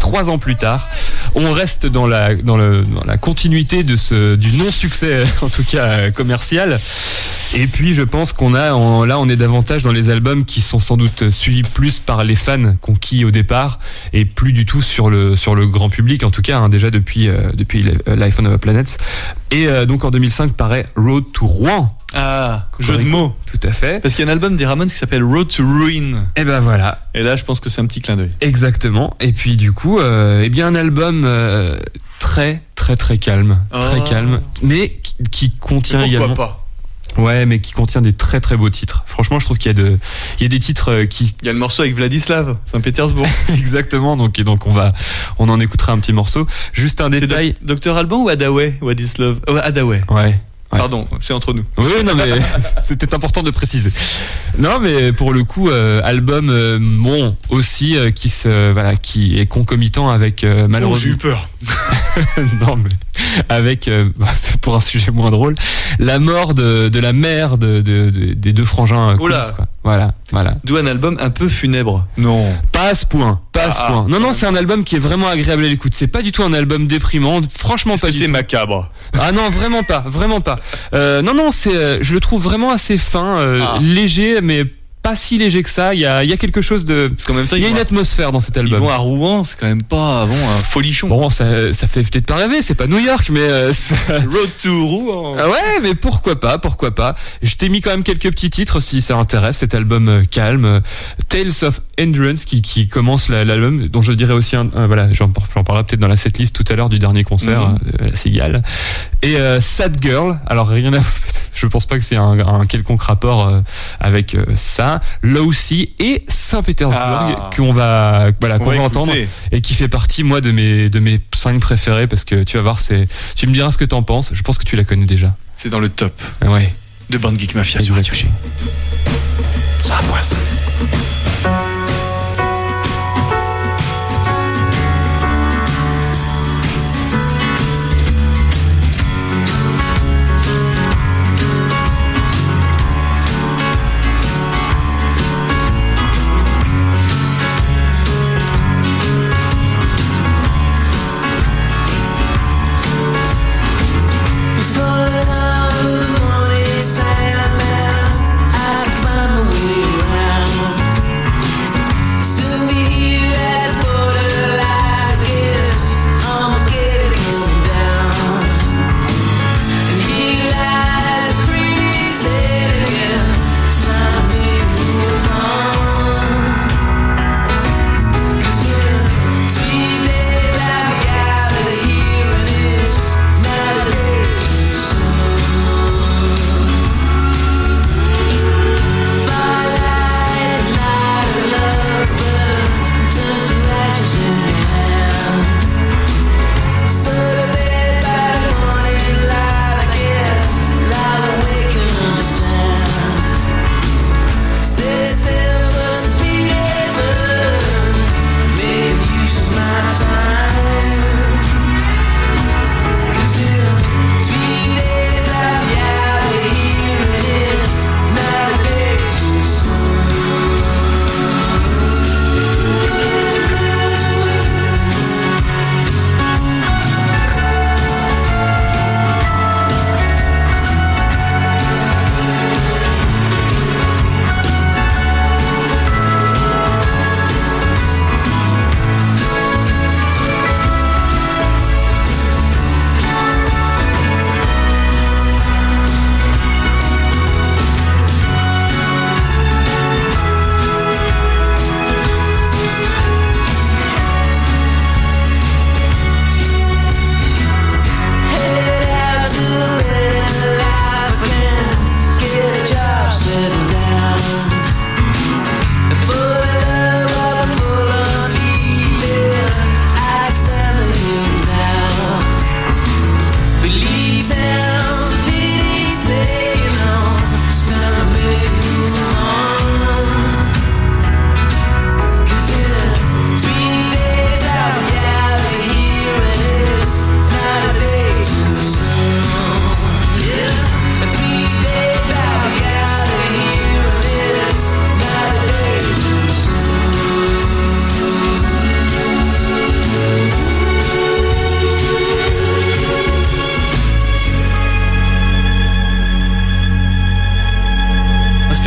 [SPEAKER 5] on reste dans la continuité du non-succès, en tout cas commercial. Et puis je pense on est davantage dans les albums qui sont sans doute suivis plus par les fans conquis au départ et plus du tout sur le grand public, en tout cas, hein, déjà depuis Life on Other Planets. Et donc en 2005 paraît Road to Rouen.
[SPEAKER 4] Ah, jeu de mots.
[SPEAKER 5] Tout à fait.
[SPEAKER 4] Parce qu'il y a un album des Ramones qui s'appelle Road to Ruin.
[SPEAKER 5] Et ben voilà.
[SPEAKER 4] Et là, je pense que c'est un petit clin d'œil.
[SPEAKER 5] Exactement. Et puis du coup, un album très calme, très calme, mais qui contient également.
[SPEAKER 4] Pourquoi pas?
[SPEAKER 5] Ouais, mais qui contient des très beaux titres. Franchement, je trouve qu'il y a des titres qui.
[SPEAKER 4] Il y a le morceau avec Vladislav, Saint-Pétersbourg.
[SPEAKER 5] Exactement. Donc on en écoutera un petit morceau. Juste un détail.
[SPEAKER 4] C'est Dr Alban ou Adaway, Vladislav? Adaway.
[SPEAKER 5] Ouais.
[SPEAKER 4] Pardon, c'est entre nous.
[SPEAKER 5] Oui, non, mais c'était important de préciser. Non, mais pour le coup, album aussi qui est concomitant avec malheureusement.
[SPEAKER 4] J'ai eu peur.
[SPEAKER 5] Non, mais avec c'est pour un sujet moins drôle, la mort de la mère des 2 frangins.
[SPEAKER 4] Oh là.
[SPEAKER 5] Voilà.
[SPEAKER 4] D'où un album un peu funèbre. Non.
[SPEAKER 5] Pas à ce point. Non, c'est un album qui est vraiment agréable à l'écoute. C'est pas du tout un album déprimant. Franchement, pas du tout.
[SPEAKER 4] C'est macabre.
[SPEAKER 5] Ah non, vraiment pas. Non, je le trouve vraiment assez fin, léger, mais pas si léger que ça. Il y a quelque chose de. Parce qu'en même temps, il y a une atmosphère dans cet album.
[SPEAKER 4] Ils vont à Rouen, c'est quand même pas un folichon.
[SPEAKER 5] Bon, ça fait peut-être pas rêver. C'est pas New York, mais
[SPEAKER 4] Road to Rouen.
[SPEAKER 5] Ah ouais, mais pourquoi pas. Je t'ai mis quand même quelques petits titres si ça intéresse. Cet album calme, Tales of Endurance qui commence l'album, dont je dirais aussi voilà, j'en parlerai peut-être dans la setlist tout à l'heure du dernier concert de la Cigale. Et Sad Girl. Alors je pense pas que c'est un quelconque rapport avec ça. Low Sea et Saint-Pétersbourg qu'on va entendre et qui fait partie moi de mes 5 préférés, parce que tu vas voir, tu me diras ce que t'en penses. Je pense que tu la connais déjà.
[SPEAKER 4] C'est dans le top.
[SPEAKER 5] Ouais.
[SPEAKER 4] De Band Geek Mafia sur Radio G. Ça poisse.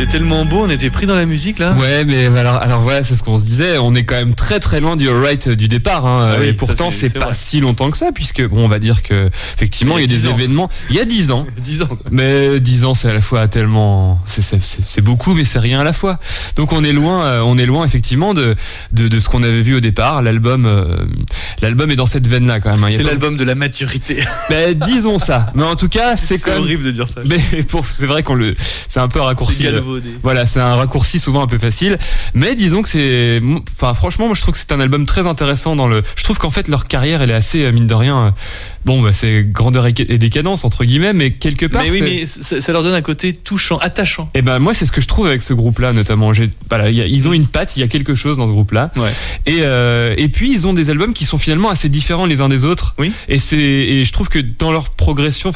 [SPEAKER 4] tellement beau, on était pris dans la musique là.
[SPEAKER 5] Ouais, mais alors voilà, c'est ce qu'on se disait. On est quand même très très loin du Alright du départ. Hein,
[SPEAKER 4] Ah oui,
[SPEAKER 5] et pourtant,
[SPEAKER 4] ça, c'est
[SPEAKER 5] pas
[SPEAKER 4] vrai.
[SPEAKER 5] si longtemps que ça, puisque bon, on va dire que effectivement, il y a des
[SPEAKER 4] 10 ans.
[SPEAKER 5] événements. Il y a 10 ans.
[SPEAKER 4] 10 ans. Quoi.
[SPEAKER 5] Mais 10 ans, c'est à la fois tellement, c'est beaucoup, mais c'est rien à la fois. Donc on est loin effectivement de ce qu'on avait vu au départ. L'album est dans cette veine-là quand même. Hein. Il y a
[SPEAKER 4] C'est
[SPEAKER 5] pas-
[SPEAKER 4] l'album de la maturité.
[SPEAKER 5] Mais disons ça. Mais en tout cas, c'est
[SPEAKER 4] C'est
[SPEAKER 5] quand même.
[SPEAKER 4] horrible de dire ça.
[SPEAKER 5] Mais c'est vrai c'est un peu un raccourci.
[SPEAKER 4] C'est galvaudé.
[SPEAKER 5] Voilà, c'est un raccourci souvent un peu facile, mais disons que franchement, moi je trouve que c'est un album très intéressant je trouve qu'en fait leur carrière elle est assez mine de rien, c'est grandeur et décadence entre guillemets, mais quelque part.
[SPEAKER 4] Mais oui, mais ça leur donne un côté touchant, attachant.
[SPEAKER 5] Et ben moi c'est ce que je trouve avec ce groupe-là notamment. Ils ont une patte, il y a quelque chose dans ce groupe-là.
[SPEAKER 4] Ouais.
[SPEAKER 5] Et puis ils ont des albums qui sont finalement assez différents les uns des autres.
[SPEAKER 4] Oui.
[SPEAKER 5] Et je trouve que dans leur progression,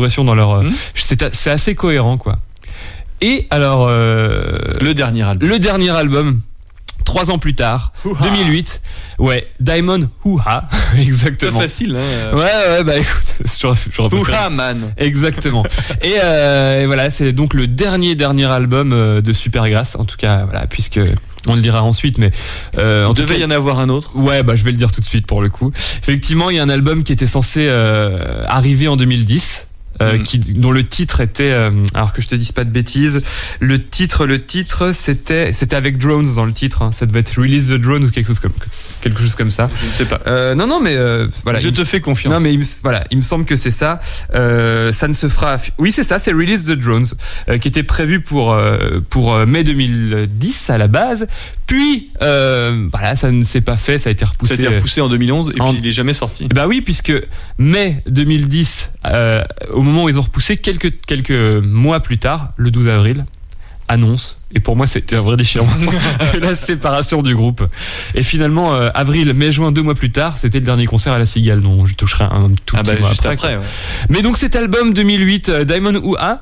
[SPEAKER 5] c'est assez cohérent quoi. Et alors
[SPEAKER 4] Le dernier album.
[SPEAKER 5] 3 ans plus tard,
[SPEAKER 4] Hoo-ha.
[SPEAKER 5] 2008, ouais, Diamond Hoo-ha,
[SPEAKER 4] Pas
[SPEAKER 5] exactement.
[SPEAKER 4] facile, hein.
[SPEAKER 5] Ouais, bah écoute, j'aurais préféré.
[SPEAKER 4] Hoo-ha, man.
[SPEAKER 5] Exactement. et voilà, c'est donc le dernier album de Supergrass, en tout cas, voilà, puisque on le dira ensuite, mais
[SPEAKER 4] Il devait y en avoir un autre.
[SPEAKER 5] Ouais, bah je vais le dire tout de suite pour le coup. Effectivement, il y a un album qui était censé arriver en 2010. Dont le titre était alors que je te dise pas de bêtises, le titre c'était avec Drones dans le titre, hein. Ça devait être Release the Drones ou quelque chose comme ça.
[SPEAKER 4] Je ne sais pas.
[SPEAKER 5] Non mais voilà,
[SPEAKER 4] Je te fais confiance.
[SPEAKER 5] non mais il me semble que c'est ça. Ça ne se fera. Oui c'est ça, c'est Release the Drones qui était prévu pour mai 2010 à la base. Puis voilà, ça ne s'est pas fait, ça a été repoussé.
[SPEAKER 4] Ça a été repoussé en 2011 et puis il est jamais sorti.
[SPEAKER 5] Bah oui, puisque mai 2010, au moment où ils ont repoussé, quelques mois plus tard, le 12 avril, annonce, et pour moi c'était un vrai déchirement, la séparation du groupe. Et finalement, avril, mai, juin, 2 mois plus tard, c'était le dernier concert à la Cigale, dont je toucherai un tout petit mois
[SPEAKER 4] juste
[SPEAKER 5] après.
[SPEAKER 4] après. Ouais.
[SPEAKER 5] Mais donc cet album 2008, Diamond Hoo-ha,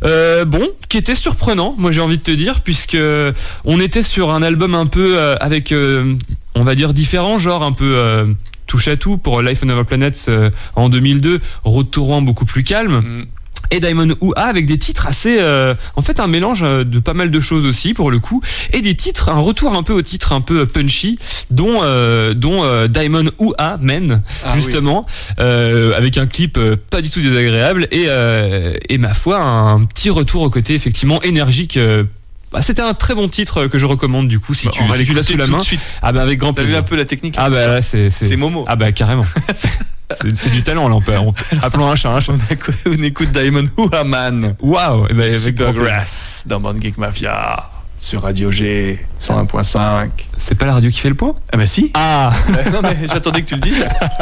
[SPEAKER 5] qui était surprenant, moi j'ai envie de te dire, puisque on était sur un album un peu avec, on va dire différent, genre un peu touche à tout pour Life on Other Planets en 2002, Road to Rouen beaucoup plus calme. Et Diamond Hoo-ha avec des titres assez en fait un mélange de pas mal de choses aussi pour le coup, et des titres, un retour un peu aux titres un peu punchy dont Diamond Hoo-ha Men justement, avec un clip pas du tout désagréable et ma foi un petit retour au côté effectivement énergique. C'était un très bon titre que je recommande du coup si tu l'as sous la main. Ah bah avec grand
[SPEAKER 4] T'as
[SPEAKER 5] plaisir.
[SPEAKER 4] vu un peu la technique?
[SPEAKER 5] Ah bah là c'est
[SPEAKER 4] Momo.
[SPEAKER 5] Ah bah carrément. C'est du talent là, appelons un chat un chat.
[SPEAKER 4] On écoute Diamond Hoo-ha, man.
[SPEAKER 5] Waouh, avec grand plaisir.
[SPEAKER 4] Supergrass dans Born Geek Mafia sur Radio G 101.5.
[SPEAKER 5] C'est pas la radio qui fait le point?
[SPEAKER 4] Ah bah si.
[SPEAKER 5] Ah.
[SPEAKER 4] Non mais j'attendais que tu le dises.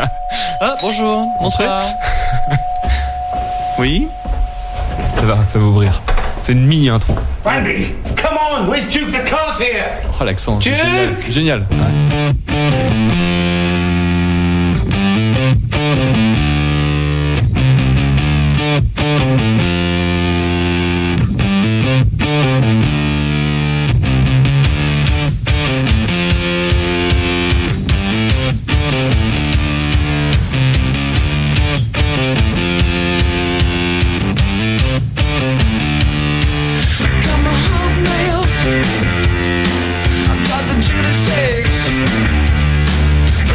[SPEAKER 4] Ah bonjour, bonsoir. Oui.
[SPEAKER 5] Ça va ouvrir. C'est une mini intro.
[SPEAKER 2] Randy, come on, where's Duke? The car's here.
[SPEAKER 4] Oh l'accent,
[SPEAKER 2] Duke.
[SPEAKER 4] génial.
[SPEAKER 1] I've got the Judas 6.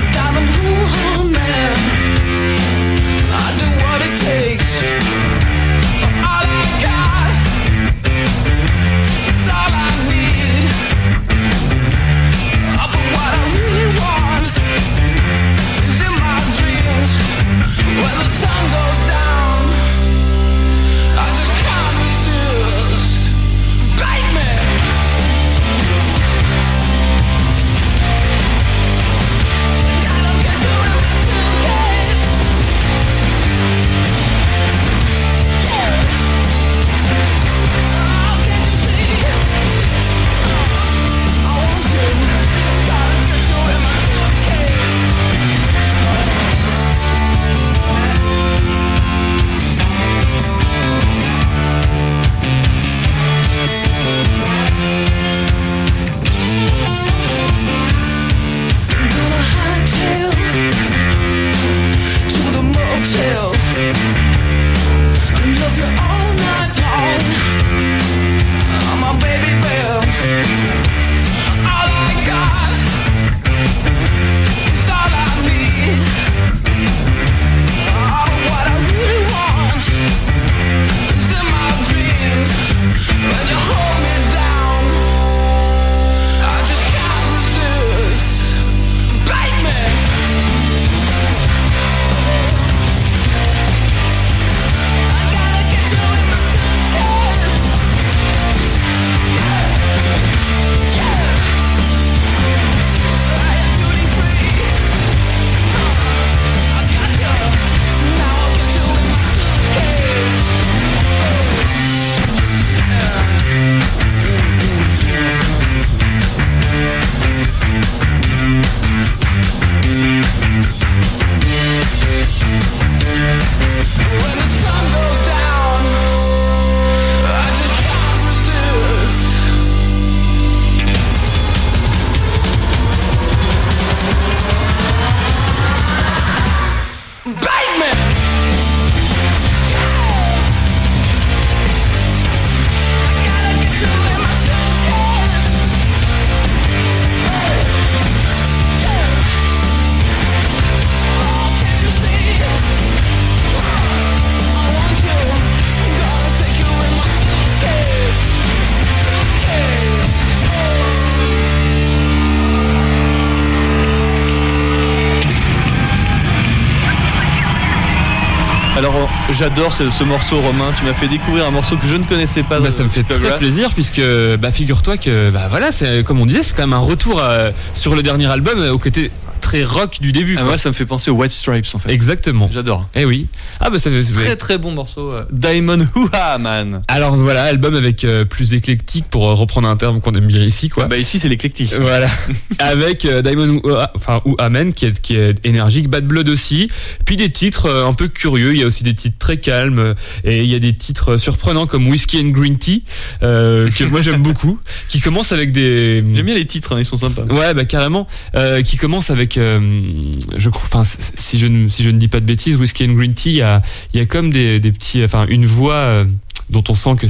[SPEAKER 4] J'adore ce morceau, Romain. Tu m'as fait découvrir un morceau que je ne connaissais pas.
[SPEAKER 5] Ça me fait très plaisir puisque figure-toi que voilà, c'est comme on disait, c'est quand même un retour sur le dernier album au côté très rock du début.
[SPEAKER 4] Moi, ça me fait penser aux White Stripes en fait.
[SPEAKER 5] Exactement.
[SPEAKER 4] J'adore.
[SPEAKER 5] Eh oui. Ça fait
[SPEAKER 4] très très bon morceau. Diamond Hoo-Ha Man.
[SPEAKER 5] Alors voilà, album avec plus éclectique pour reprendre un terme qu'on aime bien ici, quoi.
[SPEAKER 4] Ici c'est l'éclectisme.
[SPEAKER 5] Voilà. Avec Diamond Hoo-Ha Man qui est énergique, Bad Blood aussi. Puis des titres un peu curieux. Il y a aussi des titres très calmes et il y a des titres surprenants comme Whiskey and Green Tea que moi j'aime beaucoup. Qui commencent avec des.
[SPEAKER 4] J'aime bien les titres, ils sont sympas.
[SPEAKER 5] Ouais, carrément. Qui commencent avec je crois, si je ne dis pas de bêtises, Whiskey and Green Tea, il y a comme des petits, une voix dont on sent que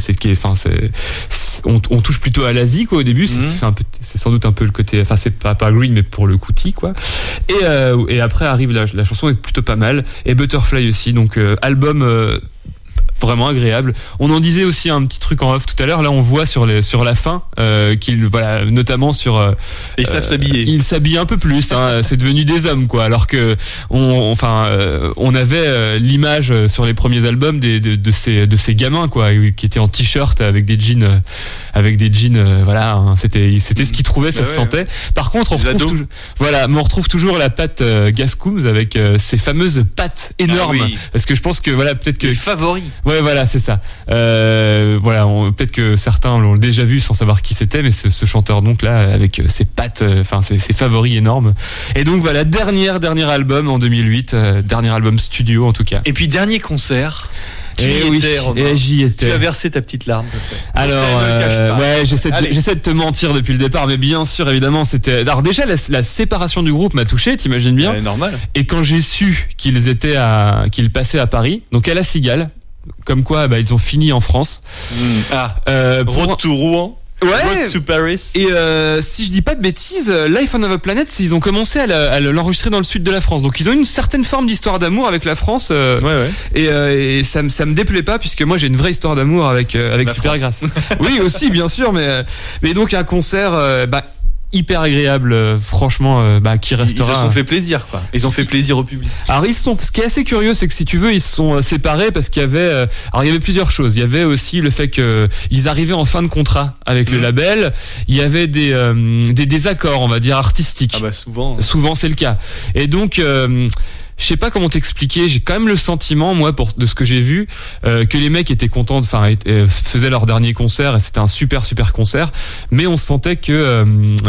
[SPEAKER 5] on touche plutôt à l'Asie quoi au début. C'est sans doute un peu le côté, c'est pas green mais pour le coup tea quoi. Et après arrive la chanson est plutôt pas mal et Butterfly aussi. Donc album vraiment agréable. On en disait aussi un petit truc en off tout à l'heure. Là, on voit sur la fin notamment sur.
[SPEAKER 4] Ils savent s'habiller.
[SPEAKER 5] Ils s'habillent un peu plus. C'est devenu des hommes, quoi. Alors que on avait l'image sur les premiers albums de ces gamins, quoi, qui étaient en t-shirt avec des jeans, C'était ce qu'ils trouvaient, ça se sentait. Par contre, on retrouve toujours la patte Gascoums avec ses fameuses pattes énormes. Parce que je pense que peut-être que
[SPEAKER 4] les favoris.
[SPEAKER 5] Ouais, voilà, c'est ça. Peut-être que certains l'ont déjà vu sans savoir qui c'était, mais ce chanteur donc là avec ses pattes, ses favoris énormes. Et donc voilà, dernier album en 2008, dernier album studio en tout cas.
[SPEAKER 4] Et puis dernier concert.
[SPEAKER 5] J'y étais.
[SPEAKER 4] Tu as versé ta petite larme.
[SPEAKER 5] Alors, j'essaie de te mentir depuis le départ, mais bien sûr, évidemment, c'était. Alors déjà, la séparation du groupe m'a touché, t'imagines bien.
[SPEAKER 4] Ouais, normal.
[SPEAKER 5] Et quand j'ai su qu'ils passaient à Paris, donc à La Cigale. Comme quoi, ils ont fini en France.
[SPEAKER 4] Road to Rouen.
[SPEAKER 5] Ouais.
[SPEAKER 4] Road to Paris.
[SPEAKER 5] Et si je dis pas de bêtises, Life on Another Planet, ils ont commencé à l'enregistrer dans le sud de la France. Donc ils ont une certaine forme d'histoire d'amour avec la France. Et ça me déplaît pas puisque moi j'ai une vraie histoire d'amour avec Supergrass. Oui aussi bien sûr, mais donc un concert hyper agréable, franchement, qui restera.
[SPEAKER 4] Ils se sont fait plaisir, quoi. Ils ont fait plaisir au public.
[SPEAKER 5] Alors ce qui est assez curieux, c'est que si tu veux, ils se sont séparés parce qu'il y avait, il y avait plusieurs choses. Il y avait aussi le fait que ils arrivaient en fin de contrat avec le label. Il y avait des désaccords, on va dire artistiques. Souvent c'est le cas. Et donc je sais pas comment t'expliquer, j'ai quand même le sentiment, moi, de ce que j'ai vu, que les mecs étaient contents, faisaient leur dernier concert et c'était un super concert, mais on sentait qu'il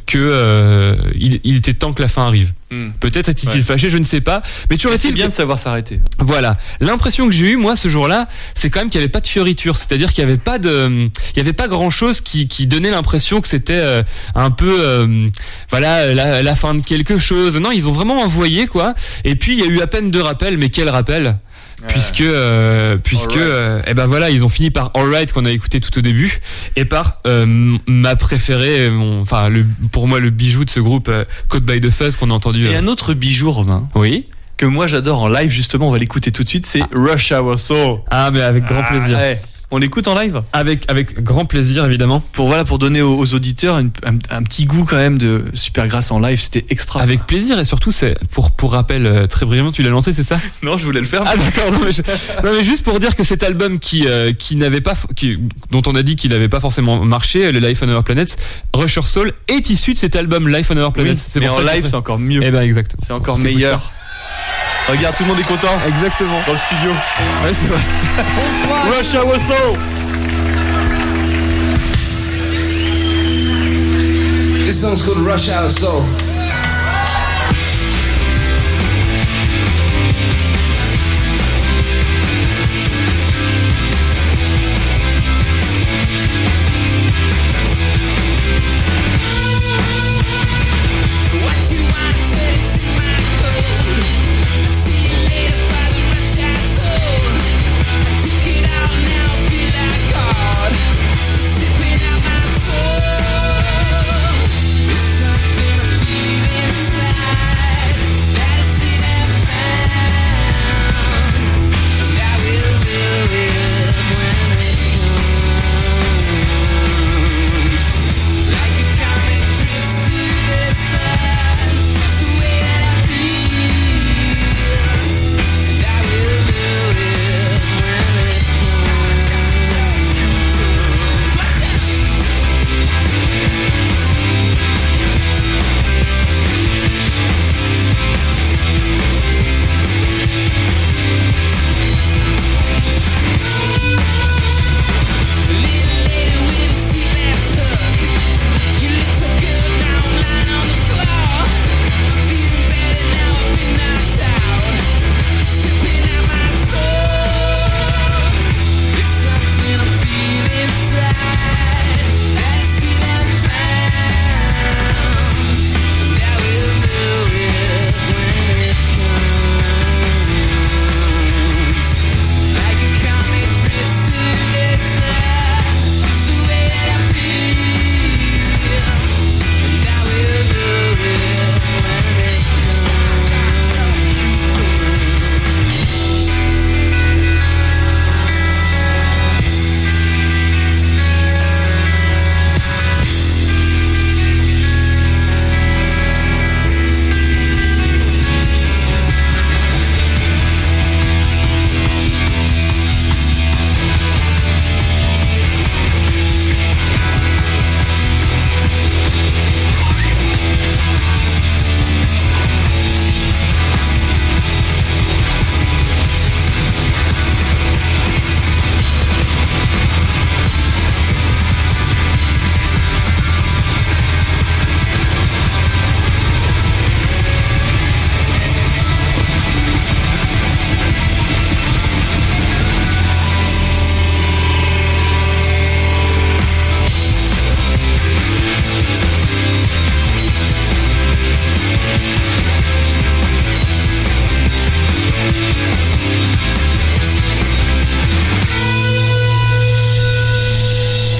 [SPEAKER 5] était temps que la fin arrive. Peut-être était-il fâché, je ne sais pas, mais toujours est-il
[SPEAKER 4] bien de savoir s'arrêter.
[SPEAKER 5] Voilà, l'impression que j'ai eue moi ce jour-là, c'est quand même qu'il n'y avait pas de fioriture, c'est-à-dire qu'il n'y avait pas grand-chose qui donnait l'impression que c'était un peu la fin de quelque chose. Non, ils ont vraiment envoyé quoi. Et puis il y a eu à peine 2 rappels, mais quel rappel? Puisque ils ont fini par All Right qu'on a écouté tout au début et par ma préférée, pour moi le bijou de ce groupe, Caught by the Fuzz qu'on a entendu.
[SPEAKER 4] Et un autre bijou, Romain.
[SPEAKER 5] Oui.
[SPEAKER 4] Que moi j'adore en live justement, on va l'écouter tout de suite, c'est Rush Hour Soul.
[SPEAKER 5] Mais avec grand plaisir.
[SPEAKER 4] On l'écoute en live
[SPEAKER 5] avec grand plaisir évidemment.
[SPEAKER 4] Pour donner aux auditeurs un petit goût quand même de Supergrass en live, c'était extra.
[SPEAKER 5] Avec plaisir et surtout c'est pour rappel très brièvement, tu l'as lancé, c'est ça?
[SPEAKER 4] Non, je voulais le faire.
[SPEAKER 5] D'accord, non mais juste pour dire que cet album dont on a dit qu'il n'avait pas forcément marché, le Life on Another Planet, Rush Hour Soul est issu de cet album Life on Another Planet.
[SPEAKER 4] Mais en live c'est encore mieux.
[SPEAKER 5] Exactement.
[SPEAKER 4] C'est encore meilleur. Regarde, tout le monde est content.
[SPEAKER 5] Exactement.
[SPEAKER 4] Dans le studio.
[SPEAKER 5] Ouais, c'est vrai.
[SPEAKER 4] Rush Hour Soul.
[SPEAKER 6] This song's called Rush Hour Soul. Feel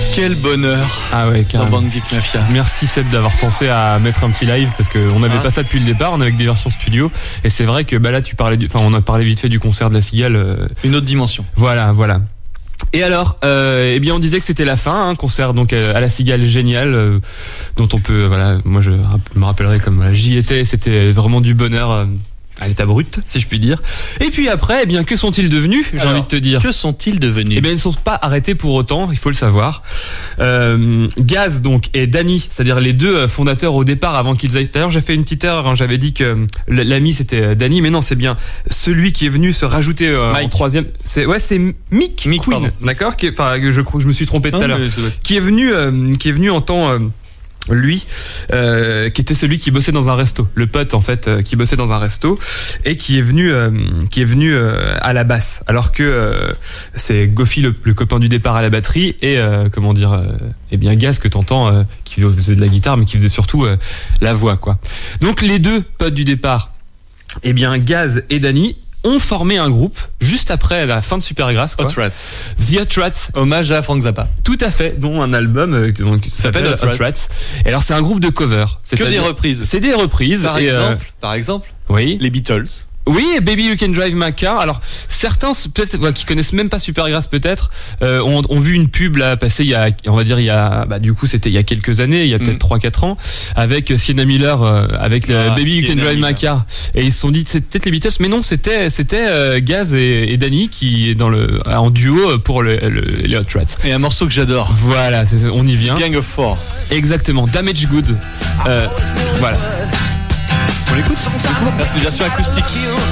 [SPEAKER 4] Quel bonheur.
[SPEAKER 5] Ah ouais,
[SPEAKER 4] Dans
[SPEAKER 5] carrément.
[SPEAKER 4] Band Geek Mafia.
[SPEAKER 5] Merci Seb d'avoir pensé à mettre un petit live parce qu'on n'avait pas ça depuis le départ, on avait que des versions studio et c'est vrai que bah là on a parlé vite fait du concert de la Cigale.
[SPEAKER 4] Une autre dimension.
[SPEAKER 5] Voilà. Et alors, eh bien on disait que c'était la fin, un concert donc à la Cigale génial, dont on peut, moi je me rappellerai comme j'y étais, c'était vraiment du bonheur. À l'état brut, si je puis dire. Et puis après, eh bien, que sont-ils devenus, j'ai envie de te dire.
[SPEAKER 4] Que sont-ils devenus?
[SPEAKER 5] Eh bien, ils ne sont pas arrêtés pour autant, il faut le savoir. Gaz, donc, et Danny, c'est-à-dire les deux fondateurs au départ, avant qu'ils aillent. D'ailleurs, j'ai fait une petite erreur, j'avais dit que l'ami c'était Danny, mais non, c'est bien celui qui est venu se rajouter en troisième. C'est Mick Queen,
[SPEAKER 4] pardon.
[SPEAKER 5] d'accord. Je crois que je me suis trompé tout à l'heure. Qui est venu en temps. Lui, qui était celui qui bossait dans un resto, le pote en fait, qui bossait dans un resto et qui est venu à la basse, alors que c'est Goffy le copain du départ à la batterie et eh bien Gaz que t'entends qui faisait de la guitare mais qui faisait surtout la voix quoi. Donc les deux potes du départ, eh bien Gaz et Danny ont formé un groupe juste après la fin de Supergrass.
[SPEAKER 4] Hot Rats.
[SPEAKER 5] The Hot Rats.
[SPEAKER 4] Hommage à Frank Zappa.
[SPEAKER 5] Tout à fait, dont un album qui s'appelle Hot Rats. Et alors c'est un groupe de covers.
[SPEAKER 4] Que des reprises.
[SPEAKER 5] C'est des reprises.
[SPEAKER 4] Par exemple,
[SPEAKER 5] oui.
[SPEAKER 4] Les Beatles.
[SPEAKER 5] Oui, Baby You Can Drive My Car. Alors certains peut-être qui connaissent même pas Supergrass peut-être ont vu une pub là passer il y a du coup c'était il y a quelques années, il y a peut-être 3-4 ans avec Sienna Miller avec Baby You Can Drive My Car et ils se sont dit c'est peut-être les Beatles mais non c'était Gaz et Danny qui est en duo pour les Hot Rats. Et
[SPEAKER 4] un morceau que j'adore.
[SPEAKER 5] Voilà, on y vient.
[SPEAKER 4] Gang of Four. Exactement,
[SPEAKER 5] Damage Good. Voilà.
[SPEAKER 4] On l'écoute? La version acoustique.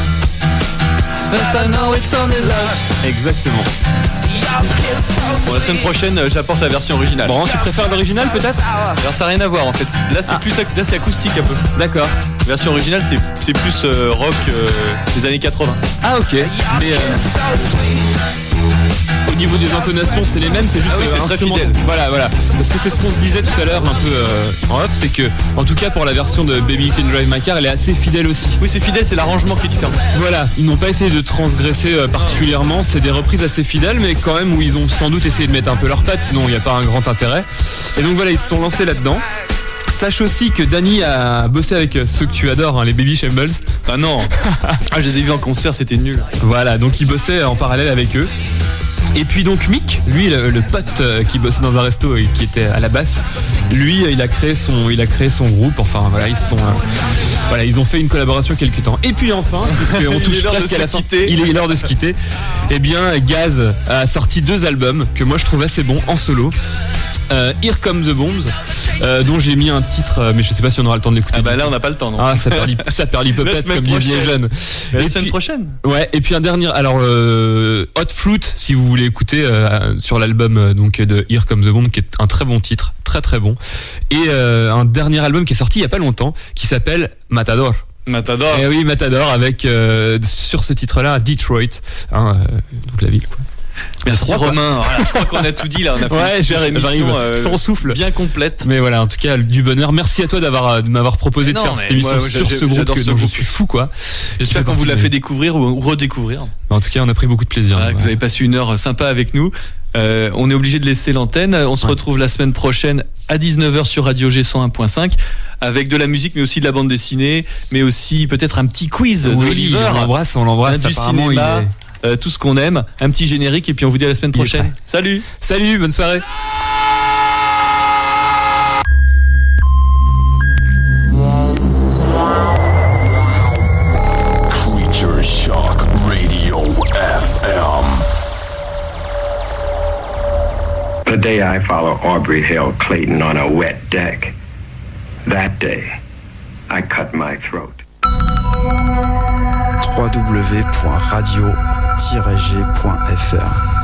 [SPEAKER 5] Exactement.
[SPEAKER 4] Bon, la semaine prochaine, j'apporte la version originale.
[SPEAKER 5] Bon, tu préfères l'original peut-être?
[SPEAKER 4] Alors ça n'a rien à voir en fait. Là c'est acoustique un peu.
[SPEAKER 5] D'accord.
[SPEAKER 4] La version originale c'est plus rock des années 80.
[SPEAKER 5] Ah ok. Mais au niveau des intonations c'est les mêmes, c'est juste
[SPEAKER 4] c'est très fidèle.
[SPEAKER 5] Voilà. Parce que c'est ce qu'on se disait tout à l'heure un peu en off, c'est que en tout cas pour la version de Baby You Can Drive My Car, elle est assez fidèle aussi.
[SPEAKER 4] Oui, c'est fidèle, c'est l'arrangement qui est différent.
[SPEAKER 5] Voilà, ils n'ont pas essayé de transgresser particulièrement, c'est des reprises assez fidèles mais quand même où ils ont sans doute essayé de mettre un peu leurs pattes, sinon il n'y a pas un grand intérêt. Et donc voilà, ils se sont lancés là-dedans. Sache aussi que Danny a bossé avec ceux que tu adores, les Baby Shambles.
[SPEAKER 4] Ah non. Je les ai vus en concert, c'était nul.
[SPEAKER 5] Voilà, donc il bossait en parallèle avec eux. Et puis donc Mick, lui le pote qui bossait dans un resto et qui était à la basse, lui il a créé son groupe. Enfin voilà, ils ont fait une collaboration quelque temps. Et puis enfin, on touche presque à la fin. Il est l'heure de se quitter. Eh bien Gaz a sorti 2 albums que moi je trouve assez bons en solo. Here Come the Bombs, dont j'ai mis un titre, mais je sais pas si on aura le temps de l'écouter.
[SPEAKER 4] Ah bah là on n'a pas le temps. Non.
[SPEAKER 5] Ah ça perd l'hypopète comme disent les jeunes.
[SPEAKER 4] La semaine prochaine.
[SPEAKER 5] Ouais. Et puis un dernier, alors Hot Fruit, si vous voulez écouter sur l'album donc de Here Come the Bomb, qui est un très bon titre, très très bon. Et un dernier album qui est sorti il y a pas longtemps, qui s'appelle Matador.
[SPEAKER 4] Matador.
[SPEAKER 5] Et oui, Matador avec sur ce titre-là Detroit, donc la ville quoi.
[SPEAKER 4] Merci Romain. Voilà, je crois qu'on a tout dit là. On a fait une super émission
[SPEAKER 5] sans souffle,
[SPEAKER 4] bien complète.
[SPEAKER 5] Mais voilà, en tout cas du bonheur. Merci à toi de m'avoir proposé de faire cette émission sur ce groupe dont je suis fou quoi.
[SPEAKER 4] J'espère qu'on vous l'a fait découvrir ou redécouvrir.
[SPEAKER 5] En tout cas, on a pris beaucoup de plaisir.
[SPEAKER 4] Voilà, que vous avez passé une heure sympa avec nous. On est obligé de laisser l'antenne. On se retrouve la semaine prochaine à 19h sur Radio G 101.5 avec de la musique, mais aussi de la bande dessinée, mais aussi peut-être un petit quiz d'Oliver.
[SPEAKER 5] On l'embrasse.
[SPEAKER 4] Du cinéma. Tout ce qu'on aime, un petit générique et puis on vous dit à la semaine prochaine. Salut,
[SPEAKER 5] bonne soirée.
[SPEAKER 7] Creature Shock Radio FM.
[SPEAKER 3] The day I follow Aubrey Hill Clayton on a wet deck, that day I cut my throat.
[SPEAKER 8] www.radio-g.fr.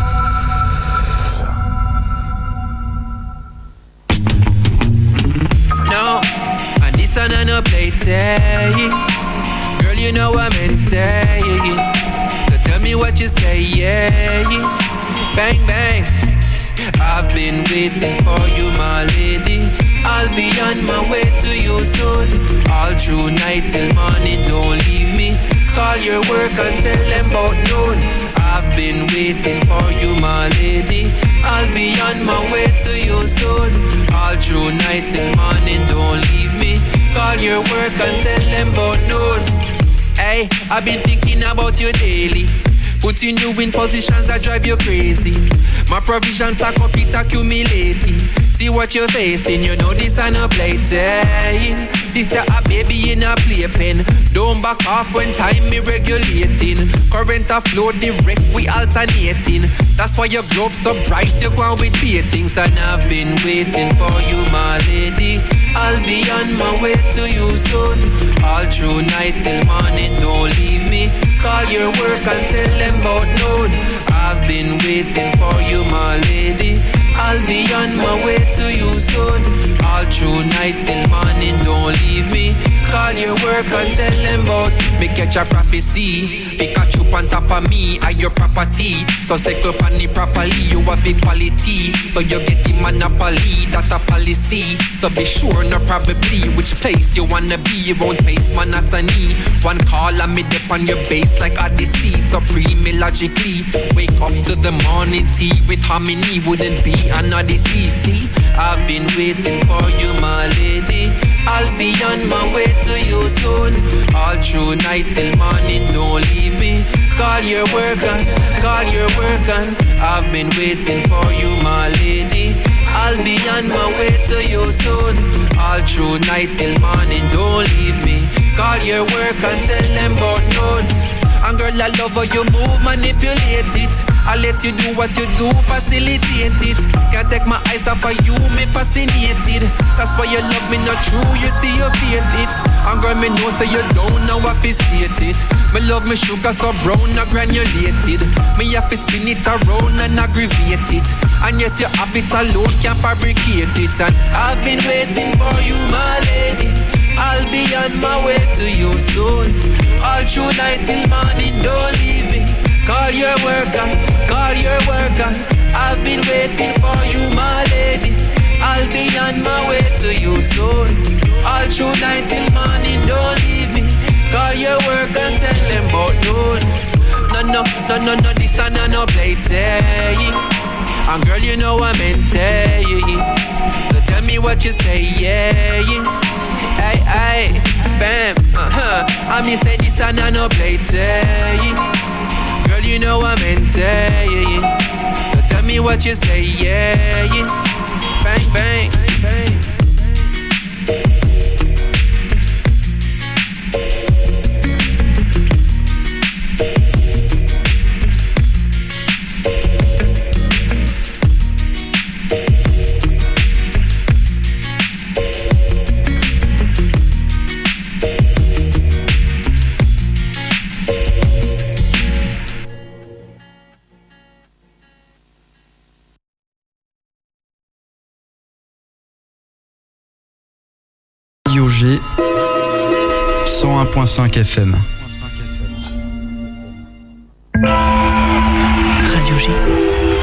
[SPEAKER 9] No, and this one I no play tay. Girl, you know I'm in tay. So tell me what you say, yeah. Bang, bang. I've been waiting for you, my lady. I'll be on my way to you soon. All through night till morning, don't leave me. Call your work and tell them about noon. I've been waiting for you, my lady. I'll be on my way to you soon. All through night till morning, don't leave me. Call your work and tell them about noon. Hey, I've been thinking about you daily, putting you in positions that drive you crazy. My provisions stack up, it accumulating. See what you're facing, you know this ain't no playtime. This a baby in a playpen. Don't back off when time me regulating. Current a flow direct, we alternating. That's why your globe so bright, you go on with beatings. And I've been waiting for you, my lady. I'll be on my way to you soon. All through night till morning, don't leave me. Call your work and tell them about noon. I've been waiting for you, my lady. I'll be on my way to you soon. All through night till morning, don't leave me. Call your work and tell them about me. Catch a prophecy. Pikachu on top of me, are your property. So cycle on it properly, you have big quality. So you get the monopoly, that's a policy. So be sure, no probably, which place you wanna be. You won't pace monotony. One call and me dip on your base like Odyssey. Supreme logically, wake up to the morning tea with harmony. Wouldn't be another DC. I've been waiting for you, my lady. I'll be on my way to you soon. All through night till morning, don't leave me. Call your work on, call your work on. I've been waiting for you, my lady. I'll be on my way to you soon. All through night till morning, don't leave me. Call your work and tell them about noon. And girl, I love how you move, manipulate it. I let you do what you do, facilitate it. Can't take my eyes off of you, me fascinated. That's why you love me not true, you see you face it. And girl, me know say you don't know what to state it. Me love me sugar so brown, not granulated. Me have to spin it around and aggravate it. And yes, your habits alone can fabricate it. And I've been waiting for you, my lady. I'll be on my way to you soon. All through night till morning, don't leave me. Call your worker, call your worker. I've been waiting for you, my lady. I'll be on my way to you soon. All through night till morning, don't leave me. Call your worker and tell them about noon. No, this and no playtime. And girl, you know I'm into. So tell me what you say, yeah. Hey, bam, I mean say this and no playtime. Girl, you know I'm into. So tell me what you say, yeah. Bang, bang, bang.
[SPEAKER 8] Radio G 101.5 FM.